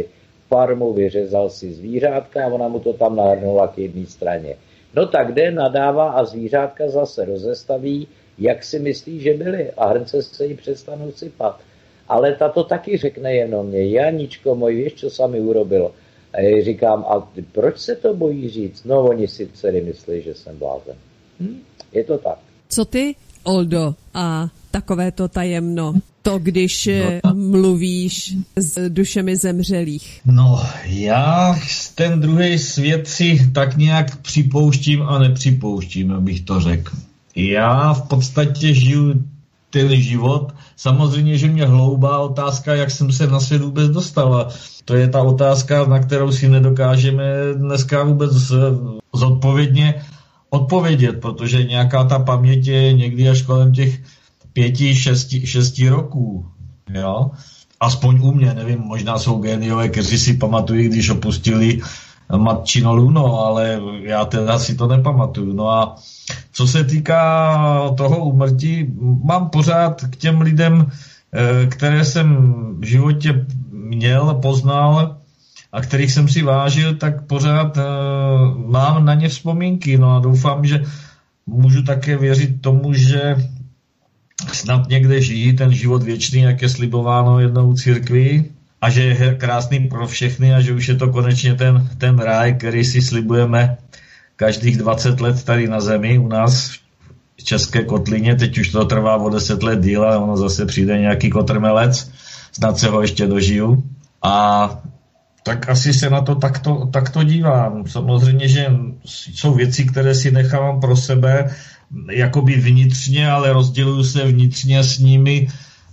farmu, vyřezal si zvířátka a ona mu to tam nahrnula k jedné straně. No tak jde, nadává a zvířátka zase rozestaví, jak si myslí, že byly a hrnce se jí přestanou sypat. Ale ta to taky řekne jenom mě, Janičko můj, víš, co sami urobil. A já říkám, a proč se to bojí říct? No oni si dcery myslí, že jsem blázen. Hm? Je to tak.
Co ty, Oldo, a takovéto tajemno? To, když no. mluvíš s dušemi zemřelých.
No, já ten druhý svět si tak nějak připouštím a nepřipouštím, abych to řekl. Já v podstatě žiju ten život. Samozřejmě, že mě hloubá otázka, jak jsem se na svět vůbec dostala. To je ta otázka, na kterou si nedokážeme dneska vůbec zodpovědně odpovědět, protože nějaká ta paměť je někdy až kolem těch pěti, šesti, šesti roků. Jo? Aspoň u mě, nevím, možná jsou géniové, kteří si pamatují, když opustili matčino lůno, ale já teda si to nepamatuju. No a co se týká toho úmrtí, mám pořád k těm lidem, které jsem v životě měl, poznal a kterých jsem si vážil, tak pořád mám na ně vzpomínky. No a doufám, že můžu také věřit tomu, že snad někde žijí ten život věčný, jak je slibováno jednou církví, a že je krásný pro všechny a že už je to konečně ten, ten ráj, který si slibujeme každých dvacet let tady na zemi u nás v České kotlině. Teď už to trvá o deset let díl a ono zase přijde nějaký kotrmelec, snad se ho ještě dožiju. A tak asi se na to takto, takto dívám. Samozřejmě, že jsou věci, které si nechávám pro sebe jakoby vnitřně, ale rozděluju se vnitřně s nimi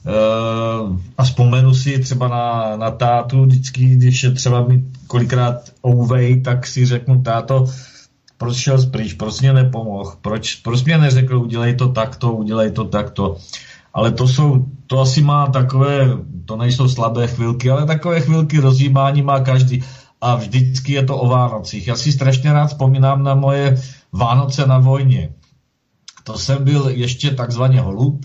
a vzpomenu si třeba na, na tátu, vždycky, když je třeba mi kolikrát ouvej, tak si řeknu, táto, proč šel pryč, proč mě nepomohl, proč, proč mě neřekl, udělej to takto, udělej to takto. Ale to jsou, to asi má takové, to nejsou slabé chvilky, ale takové chvilky rozjímání má každý. A vždycky je to o Vánocích. Já si strašně rád vzpomínám na moje Vánoce na vojně. To jsem byl ještě takzvaně holub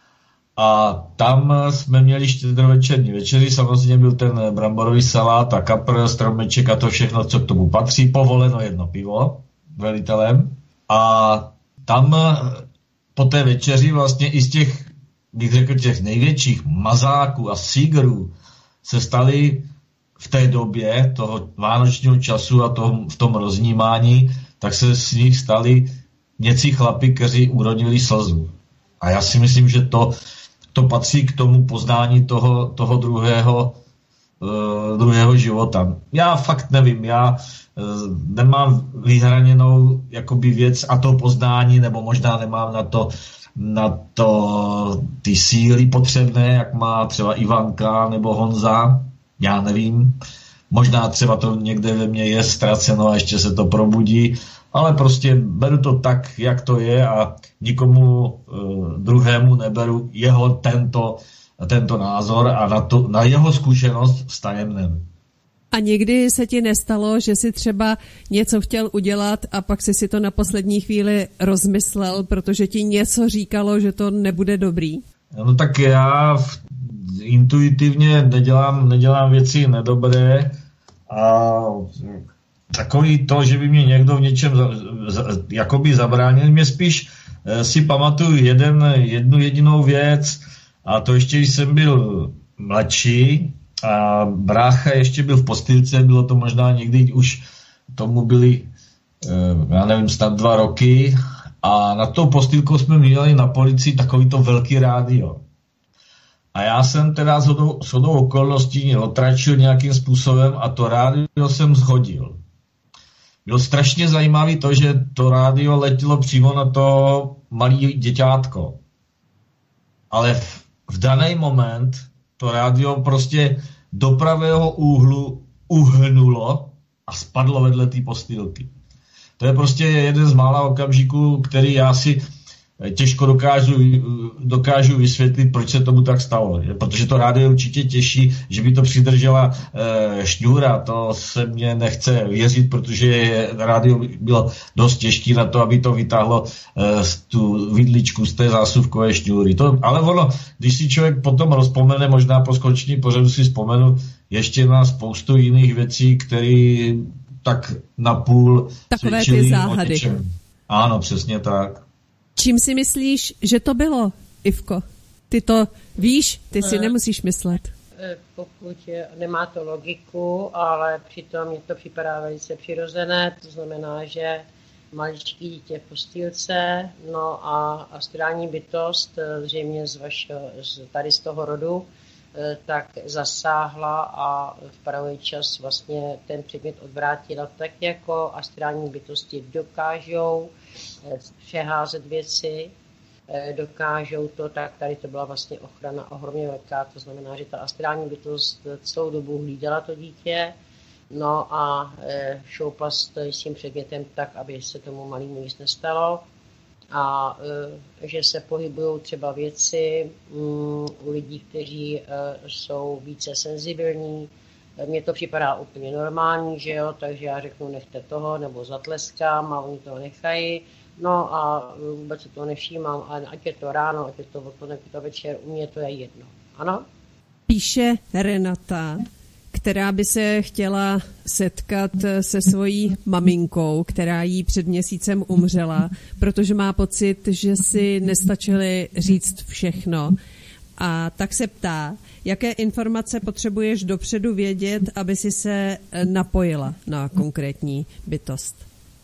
a tam jsme měli štědrovečerní večeři, samozřejmě byl ten bramborový salát a kapr, stromeček a to všechno, co k tomu patří, povoleno jedno pivo velitelem. A tam po té večeři vlastně i z těch, bych řekl, těch největších mazáků a sígrů se stali v té době toho vánočního času a tom, v tom roznímání, tak se z nich stali něcí chlapi, kteří urodili slzu. A já si myslím, že to, to patří k tomu poznání toho, toho druhého, uh, druhého života. Já fakt nevím, já uh, nemám vyhraněnou jakoby věc a to poznání, nebo možná nemám na to, na to ty síly potřebné, jak má třeba Ivanka nebo Honza, já nevím. Možná třeba to někde ve mně je ztraceno a ještě se to probudí, ale prostě beru to tak, jak to je a nikomu uh, druhému neberu jeho tento, tento názor a na, to, na jeho zkušenost s tajemnem.
A někdy se ti nestalo, že si třeba něco chtěl udělat a pak si si to na poslední chvíli rozmyslel, protože ti něco říkalo, že to nebude dobrý?
No tak já intuitivně nedělám, nedělám věci nedobré a takový to, že by mě někdo v něčem za, za, jakoby zabránil, mě spíš eh, si pamatuju jeden, jednu jedinou věc a to ještě, když jsem byl mladší a brácha ještě byl v postýlce, bylo to možná někdy už tomu byly, eh, já nevím, snad dva roky a na tou postýlkou jsme měli na policii takovýto velký rádio. A já jsem teda shodou, shodou okolností lotračil nějakým způsobem a to rádio jsem shodil. Bylo strašně zajímavé to, že to rádio letělo přímo na to malé děťátko. Ale v, v daný moment to rádio prostě do pravého úhlu uhnulo a spadlo vedle té postýlky. To je prostě jeden z mála okamžiků, který já si těžko dokážu, dokážu vysvětlit, proč se tomu tak stalo. Protože to rádio určitě těší, že by to přidržela e, šňůra. To se mně nechce věřit, protože rádio bylo dost těžké na to, aby to vytáhlo e, tu vidličku z té zásuvkové šňůry. To, ale ono, když si člověk potom rozpomene, možná po skončení pořadu si vzpomenu, ještě na spoustu jiných věcí, které tak napůl
takové ty záhady.
Ano, přesně tak.
Čím si myslíš, že to bylo, Ivko? Ty to víš, ty si nemusíš myslet.
Pokud nemá to logiku, ale přitom mi to připadá velice přirozené, to znamená, že maličký dítě v postýlce, no a astrální bytost, zřejmě z vašeho, tady z toho rodu, tak zasáhla a v pravý čas vlastně ten předmět odvrátila, tak jako astrální bytosti dokážou přeházet věci, dokážou to, tak tady to byla vlastně ochrana ohromně velká, to znamená, že ta astrální bytost celou dobu hlídala to dítě, no a šoupla s tím předmětem tak, aby se tomu malému nic nestalo a že se pohybují třeba věci um, u lidí, kteří uh, jsou více senzibilní. Mně to připadá úplně normální, že jo, takže já řeknu nechte toho, nebo zatleskám a oni toho nechají. No a vůbec se toho nevšímám, a ať je to ráno, ať je to odpoledne, ať je to večer, u mě to je jedno. Ano?
Píše Renata, která by se chtěla setkat se svojí maminkou, která jí před měsícem umřela, protože má pocit, že si nestačili říct všechno. A tak se ptá, jaké informace potřebuješ dopředu vědět, aby si se napojila na konkrétní bytost?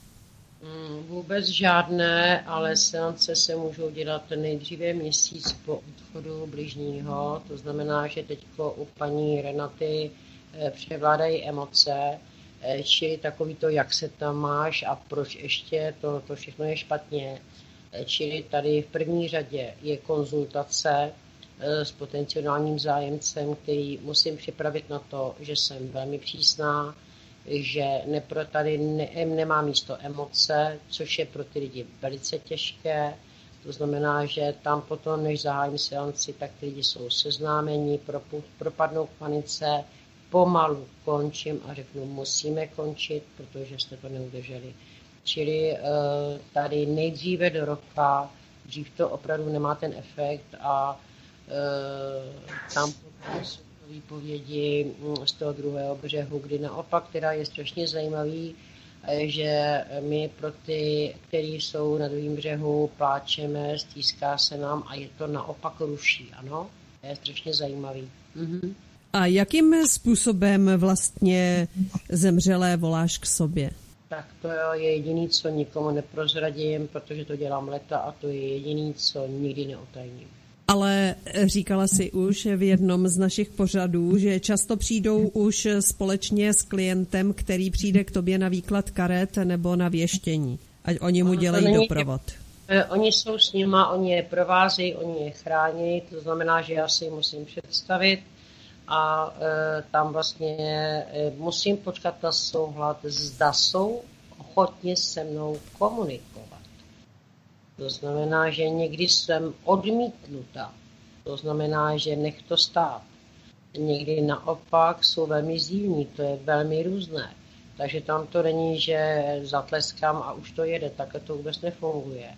Vůbec žádné, ale seance se můžou dělat nejdříve měsíc po odchodu bližního, to znamená, že teďko u paní Renaty převládají emoce, čili takový to, jak se tam máš a proč ještě, to, to všechno je špatně. Čili tady v první řadě je konzultace s potenciálním zájemcem, který musím připravit na to, že jsem velmi přísná, že nepro, tady ne, nemá místo emoce, což je pro ty lidi velice těžké. To znamená, že tam potom, než zahájím seanci, tak ty lidi jsou seznámení, propadnou k panice, pomalu končím a řeknu, musíme končit, protože jste to neudrželi. Čili tady nejdříve do roka, dřív to opravdu nemá ten efekt a tam potom jsou výpovědi z toho druhého břehu, kdy naopak, která je strašně zajímavý, že my pro ty, kteří jsou na druhém břehu, pláčeme, stýská se nám a je to naopak ruší, ano? To je strašně zajímavý. Mhm.
A jakým způsobem vlastně zemřelé voláš k sobě?
Tak to je jediný, co nikomu neprozradím, protože to dělám leta a to je jediný, co nikdy neotajním.
Ale říkala si už v jednom z našich pořadů, že často přijdou už společně s klientem, který přijde k tobě na výklad karet nebo na věštění. Ať oni mu dělají doprovod.
Oni jsou s nima, oni je provázejí, oni je chrání, to znamená, že já si je musím představit a e, tam vlastně e, musím počkat na souhlas, zda jsou ochotně se mnou komunikovat. To znamená, že někdy jsem odmítnuta. To znamená, že nech to stát. Někdy naopak jsou velmi zívní, to je velmi různé. Takže tam to není, že zatleskám a už to jede, takhle to vůbec nefunguje.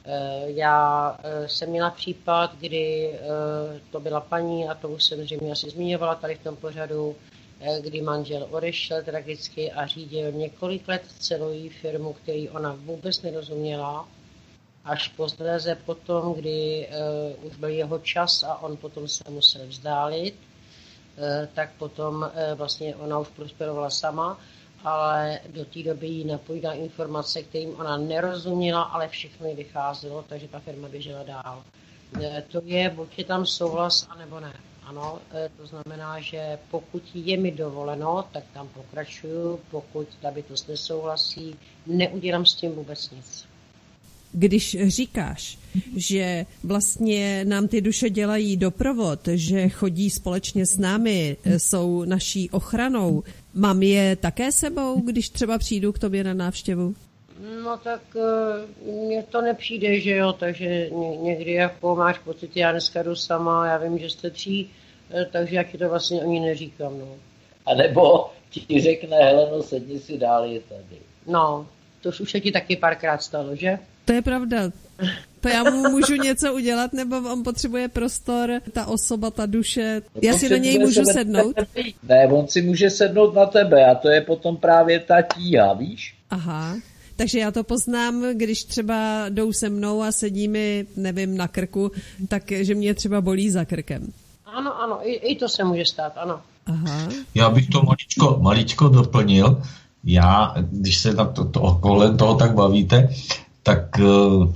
Já jsem měla případ, kdy to byla paní, a to už jsem zřejmě asi zmiňovala tady v tom pořadu, kdy manžel odešel tragicky a řídil několik let celou jí firmu, který ona vůbec nerozuměla. Až posléze potom, kdy uh, už byl jeho čas a on potom se musel vzdálit, uh, tak potom uh, vlastně ona už prosperovala sama, ale do té doby jí napojila informace, kterým ona nerozuměla, ale všechno jí vycházelo, takže ta firma běžela dál. Uh, to je, buď je tam souhlas, anebo ne. Ano, uh, to znamená, že pokud je mi dovoleno, tak tam pokračuju, pokud ta bytost nesouhlasí, neudělám s tím vůbec nic.
Když říkáš, že vlastně nám ty duše dělají doprovod, že chodí společně s námi, jsou naší ochranou, mám je také sebou, když třeba přijdu k tobě na návštěvu?
No tak mně to nepřijde, že jo, takže někdy jako máš pocit, já dneska jdu sama, já vím, že jste tří, takže já ti to vlastně ani neříkám, no.
A nebo ti řekne, Heleno, sedni si dál, je tady.
No, to už se ti taky párkrát stalo, že?
To je pravda. To já mu můžu něco udělat, nebo on potřebuje prostor, ta osoba, ta duše, já si do něj můžu sednout?
Ne, on si může sednout na tebe a to je potom právě ta tíha, víš?
Aha. Takže já to poznám, když třeba jdou se mnou a sedí mi, nevím, na krku, takže mě třeba bolí za krkem.
Ano, ano, i, i to se může stát, ano.
Aha.
Já bych to maličko, maličko doplnil. Já, když se na to, to, kolem toho tak bavíte, tak uh,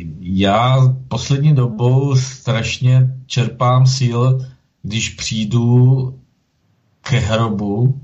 já poslední dobou strašně čerpám síl, když přijdu ke hrobu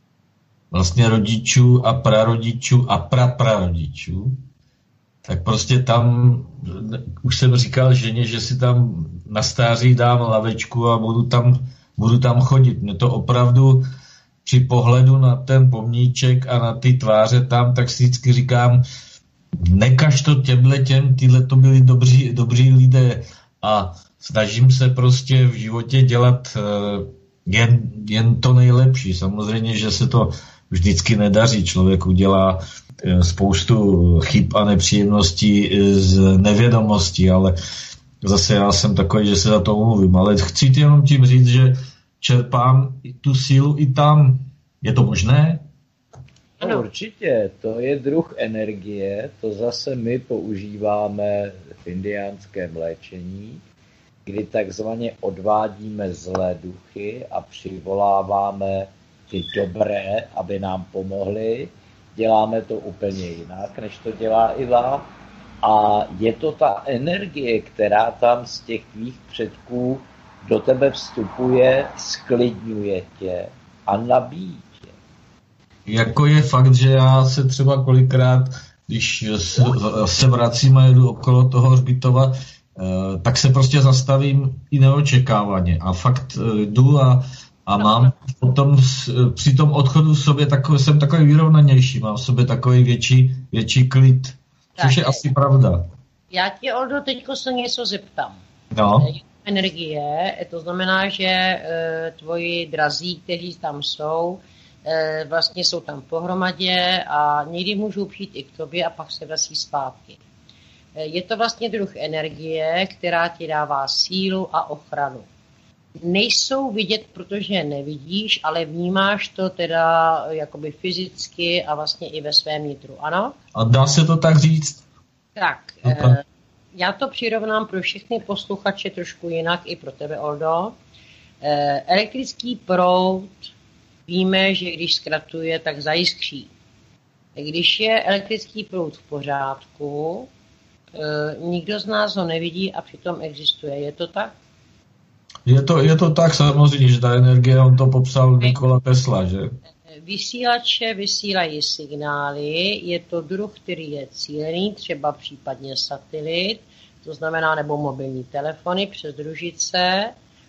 vlastně rodičů a prarodičů a praprarodičů, tak prostě tam, už jsem říkal ženě, že si tam na stáří dám lavečku a budu tam, budu tam chodit. Mě to opravdu při pohledu na ten pomníček a na ty tváře tam, tak si vždycky říkám, nekaž to těmhle těm, tyhle to byli dobří, dobří lidé a snažím se prostě v životě dělat jen, jen to nejlepší. Samozřejmě, že se to vždycky nedaří. Člověk udělá spoustu chyb a nepříjemností z nevědomostí, ale zase já jsem takový, že se za to umluvím. Ale chci jenom tím říct, že čerpám tu sílu i tam. Je to možné?
No, určitě. To je druh energie. To zase my používáme v indiánském léčení, kdy takzvaně odvádíme zlé duchy a přivoláváme ty dobré, aby nám pomohly. Děláme to úplně jinak, než to dělá Iva. A je to ta energie, která tam z těch tvých předků do tebe vstupuje, sklidňuje tě a nabíjí tě.
Jako je fakt, že já se třeba kolikrát, když se, se vracím a jedu okolo toho hřbitova, tak se prostě zastavím i neočekávaně. A fakt jdu a A mám potom při tom odchodu v sobě takový, jsem takový vyrovnanější, mám v sobě takový větší, větší klid, tak, což je asi pravda.
Já ti, Oldo, teďko se něco zeptám.
No.
Energie, to znamená, že e, tvoji drazí, kteří tam jsou, e, vlastně jsou tam pohromadě a někdy můžou přijít i k tobě a pak se vrací zpátky. E, je to vlastně druh energie, která ti dává sílu a ochranu. Nejsou vidět, protože je nevidíš, ale vnímáš to teda jakoby fyzicky a vlastně i ve svém nitru, ano?
A dá se to tak říct?
Tak, e, já to přirovnám pro všechny posluchače trošku jinak, i pro tebe, Oldo. E, elektrický proud, víme, že když zkratuje, tak zajiskří. Když je elektrický proud v pořádku, e, nikdo z nás ho nevidí a přitom existuje. Je to tak?
Je to, je to tak samozřejmě, že ta energie, on to popsal Nikola Tesla, že?
Vysílače vysílají signály, je to druh, který je cílený, třeba případně satelit, to znamená nebo mobilní telefony přes družice,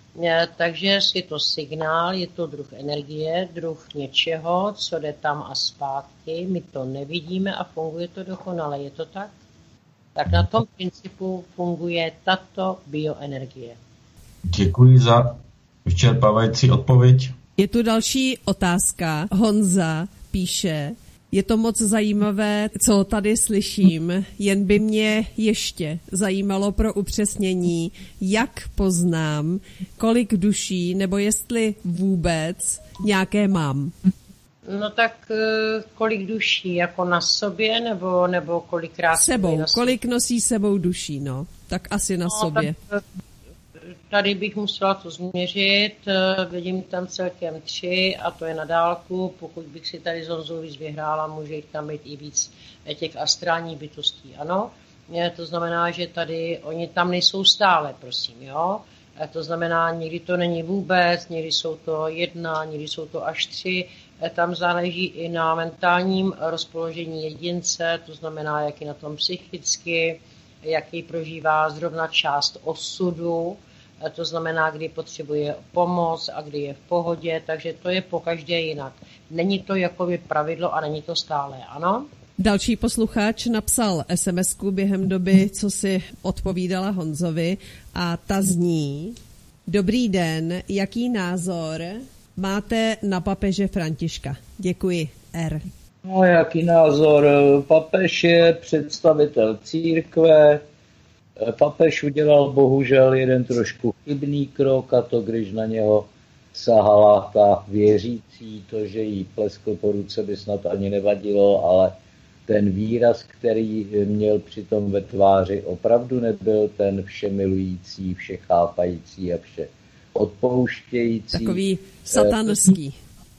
takže je to signál, je to druh energie, druh něčeho, co jde tam a zpátky, my to nevidíme a funguje to dokonale, je to tak? Tak na tom principu funguje tato bioenergie.
Děkuji za vyčerpávající odpověď.
Je tu další otázka. Honza píše, je to moc zajímavé, co tady slyším, jen by mě ještě zajímalo pro upřesnění, jak poznám, kolik duší, nebo jestli vůbec nějaké mám.
No tak kolik duší, jako na sobě, nebo, nebo kolikrát...
Sebou, na sobě? Kolik nosí sebou duší, no, tak asi na no, sobě.
Tak, tady bych musela to změřit, vidím tam celkem tři a to je na dálku, pokud bych si tady z Honzou víc vyhrála, může jich tam být i víc těch astrálních bytostí, ano. To znamená, že tady oni tam nejsou stále, prosím, jo. To znamená, někdy to není vůbec, někdy jsou to jedna, někdy jsou to až tři. Tam záleží i na mentálním rozpoložení jedince, to znamená, jak je na tom psychicky, jaký prožívá zrovna část osudu, to znamená, kdy potřebuje pomoc a kdy je v pohodě, takže to je pokaždé jinak. Není to jakoby pravidlo a není to stále, ano?
Další posluchač napsal es em esku během doby, co si odpovídala Honzovi a ta zní: Dobrý den, jaký názor máte na papeže Františka? Děkuji, R.
No, jaký názor? Papež je představitel církve, Papež udělal bohužel jeden trošku chybný krok, a to když na něho sahala ta věřící, to, že jí pleskl po ruce, by snad ani nevadilo, ale ten výraz, který měl přitom ve tváři, opravdu nebyl ten všemilující, vše chápající a vše odpouštějící.
Takový satanský.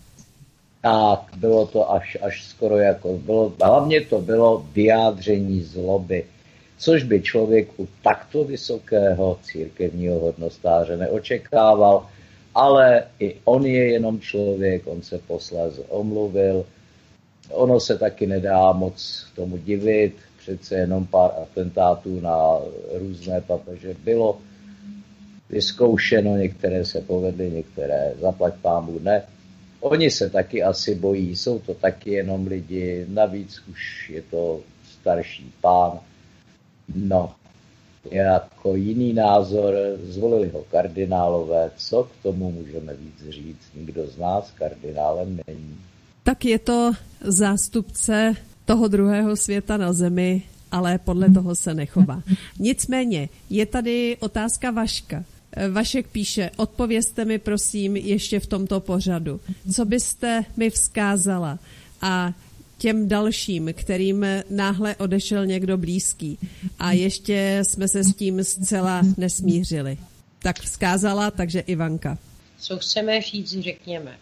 Tak, bylo to až, až skoro jako, bylo, hlavně to bylo vyjádření zloby, což by člověk u takto vysokého církevního hodnostáře neočekával, ale i on je jenom člověk, on se posléze omluvil. Ono se taky nedá moc tomu divit, přece jenom pár atentátů na různé papeže bylo vyzkoušeno, některé se povedly, některé zaplať pámu ne. Oni se taky asi bojí, jsou to taky jenom lidi, navíc už je to starší pán. No, jako jiný názor, zvolili ho kardinálové, co k tomu můžeme víc říct, nikdo z nás kardinálem není.
Tak je to zástupce toho druhého světa na zemi, ale podle toho se nechová. Nicméně, je tady otázka Vaška. Vašek píše, odpovězte mi prosím ještě v tomto pořadu. Co byste mi vzkázala a těm dalším, kterým náhle odešel někdo blízký a ještě jsme se s tím zcela nesmířili? Tak vzkázala, takže Ivanka.
Co chceme říct, řekněme.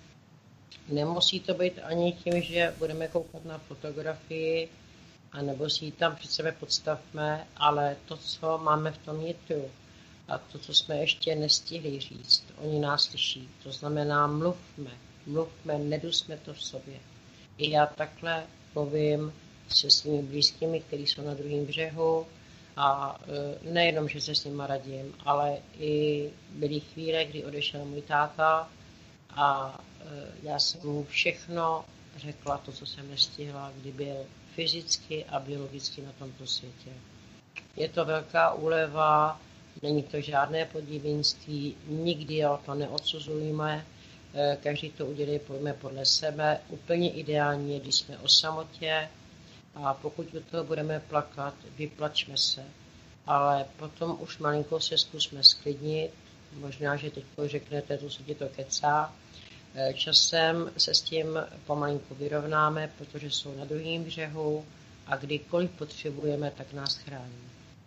Nemusí to být ani tím, že budeme koukat na fotografii, anebo si ji tam před sebe podstavme, ale to, co máme v tom nitru a to, co jsme ještě nestihli říct, oni nás slyší. To znamená, mluvme, mluvme, nedusme to v sobě. I já takhle povím se svými blízkými, kteří jsou na druhém břehu, a nejenom, že se s nima radím, ale i byly chvíle, kdy odešel můj táta a já jsem mu všechno řekla, to, co jsem nestihla, kdy byl fyzicky a biologicky na tomto světě. Je to velká úleva, není to žádné podivínství, nikdy o to neodsuzujeme, každý to udělejme podle sebe. Úplně ideální je, když jsme o samotě, a pokud u toho budeme plakat, vyplačme se. Ale potom už malinko se zkusme sklidnit, možná, že teď řeknete, to se ti to kecá. Časem se s tím pomalinku vyrovnáme, protože jsou na druhém břehu a kdykoliv potřebujeme, tak nás chrání.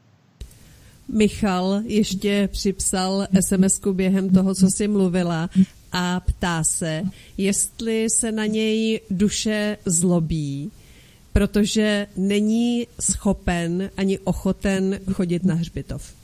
Michal ještě připsal es em esku během toho, co jsi mluvila, a ptá se, jestli se na něj duše zlobí, protože není schopen ani ochoten chodit na hřbitov.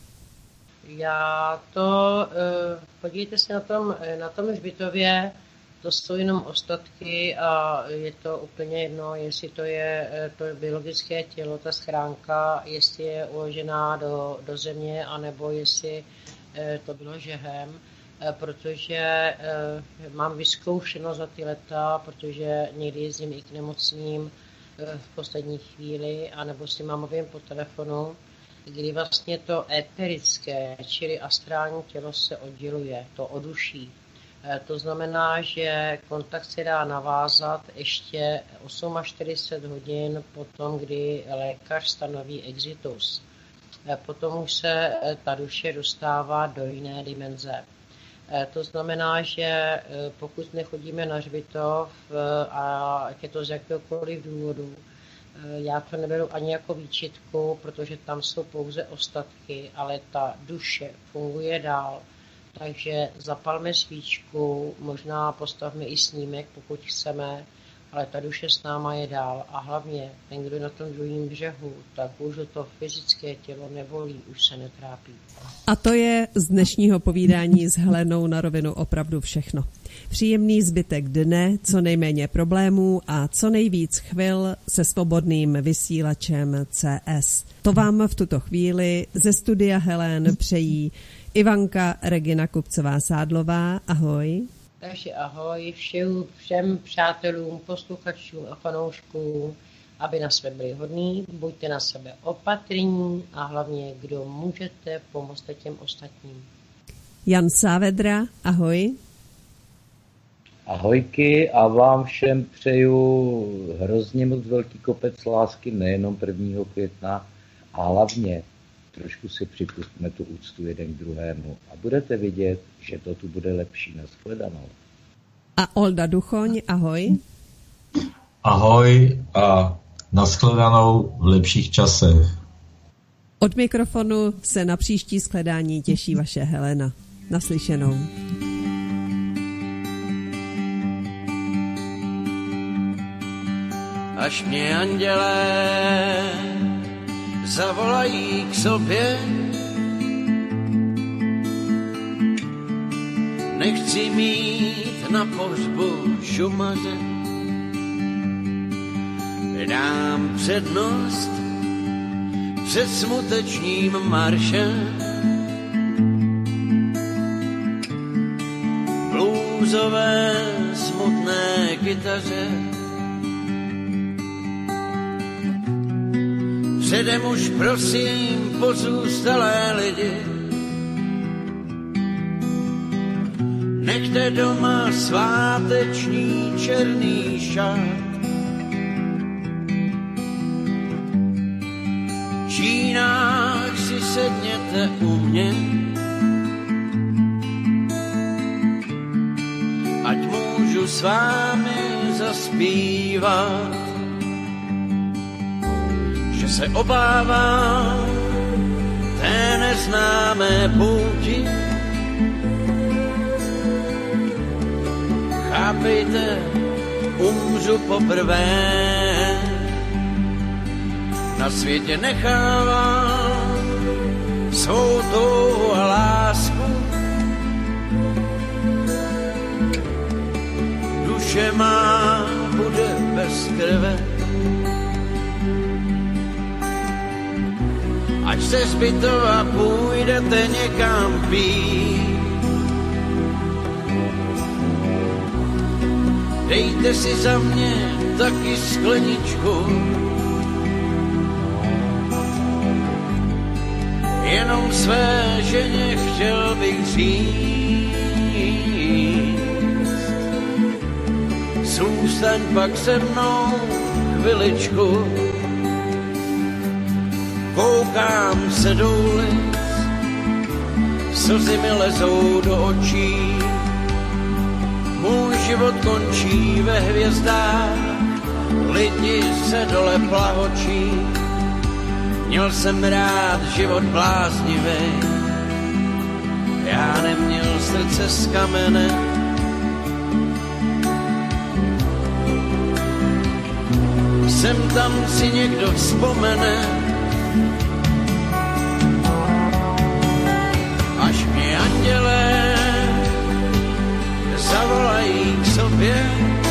Já to, podívejte se na tom, na tom hřbitově, to jsou jenom ostatky a je to úplně jedno, jestli to je to biologické tělo, ta schránka, jestli je uložená do, do země, anebo jestli to bylo žehem, protože mám vyzkoušeno za ty leta, protože někdy jezdím i k nemocným v poslední chvíli, anebo si mám mluvím po telefonu, kdy vlastně to éterické, čili astrální tělo se odděluje, to oduší. To znamená, že kontakt se dá navázat ještě čtyřicet osm hodin potom, kdy lékař stanoví exitus. Potom už se ta duše dostává do jiné dimenze. To znamená, že pokud nechodíme na hřbitov a je to z jakéhokoliv důvodu, já to neberu ani jako výčitku, protože tam jsou pouze ostatky, ale ta duše funguje dál. Takže zapalme svíčku, možná postavme i snímek, pokud chceme, ale ta duše s náma je dál. A hlavně ten, kdo je na tom druhém břehu, tak už to fyzické tělo nebolí, už se netrápí.
A to je z dnešního povídání s Helenou na rovinu opravdu všechno. Příjemný zbytek dne, co nejméně problémů a co nejvíc chvil se svobodným vysílačem C S. To vám v tuto chvíli ze studia Helen přejí Ivanka Regina Kupcová-Sádlová. Ahoj.
Takže ahoj všem, všem přátelům, posluchačům a fanouškům, aby na sebe byli hodní, buďte na sebe opatrní a hlavně, kdo můžete, pomozte těm ostatním.
Jan Sávedra, ahoj.
Ahojky a vám všem přeju hrozně moc velký kopec lásky, nejenom prvního května, a hlavně trošku si připustme tu úctu jeden k druhému a budete vidět, že to tu bude lepší. Nashledanou.
A Olda Duchoň, ahoj.
Ahoj a nashledanou v lepších časech.
Od mikrofonu se na příští shledání těší vaše Helena. Naslyšenou.
Až mě andělé zavolají k sobě, nechci mít na pohřbu šumaře, dám přednost před smutečným maršem. Bluesové smutné kytaře, předem už prosím pozůstalé lidi, nechte doma sváteční černý šat. V Čínách si sedněte u mě, ať můžu s vámi zaspívat, že se obávám té neznámé pouti. Chápejte, umřu poprvé, na světě nechávám svou touhu a lásku. Duše má bude bez krve, ať se zbytova půjdete někam pít. Dejte si za mě taky skleničku, jenom své ženě chtěl bych říct, zůstaň pak se mnou chviličku. Koukám se do ulic, slzy mi lezou do očí, můj život končí ve hvězdách, lidi se dole plahočí. Měl jsem rád život bláznivý, já neměl srdce z kamene. Sem tam si někdo vzpomene, až mě andělé zavolají k sobě.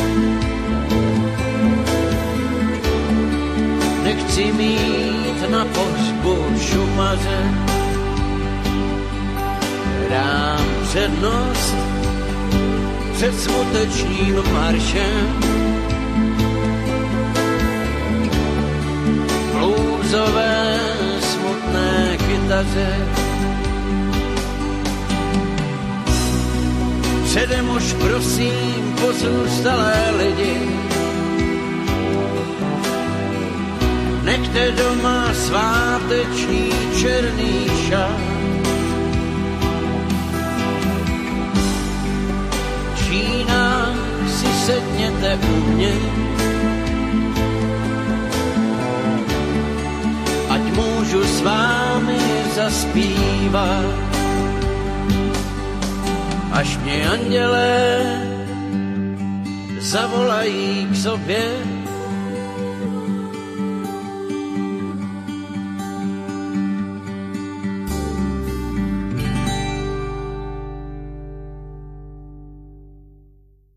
Nechci mít na pohřbu šumaře, dám přednost před smutečným maršem. Bluesové smutné kytaře, předem už prosím pozůstalé lidi, nechte doma sváteční černý šat. V Čínách si sedněte u mě, ať můžu s vámi zaspívat, až mě andělé zavolají k sobě.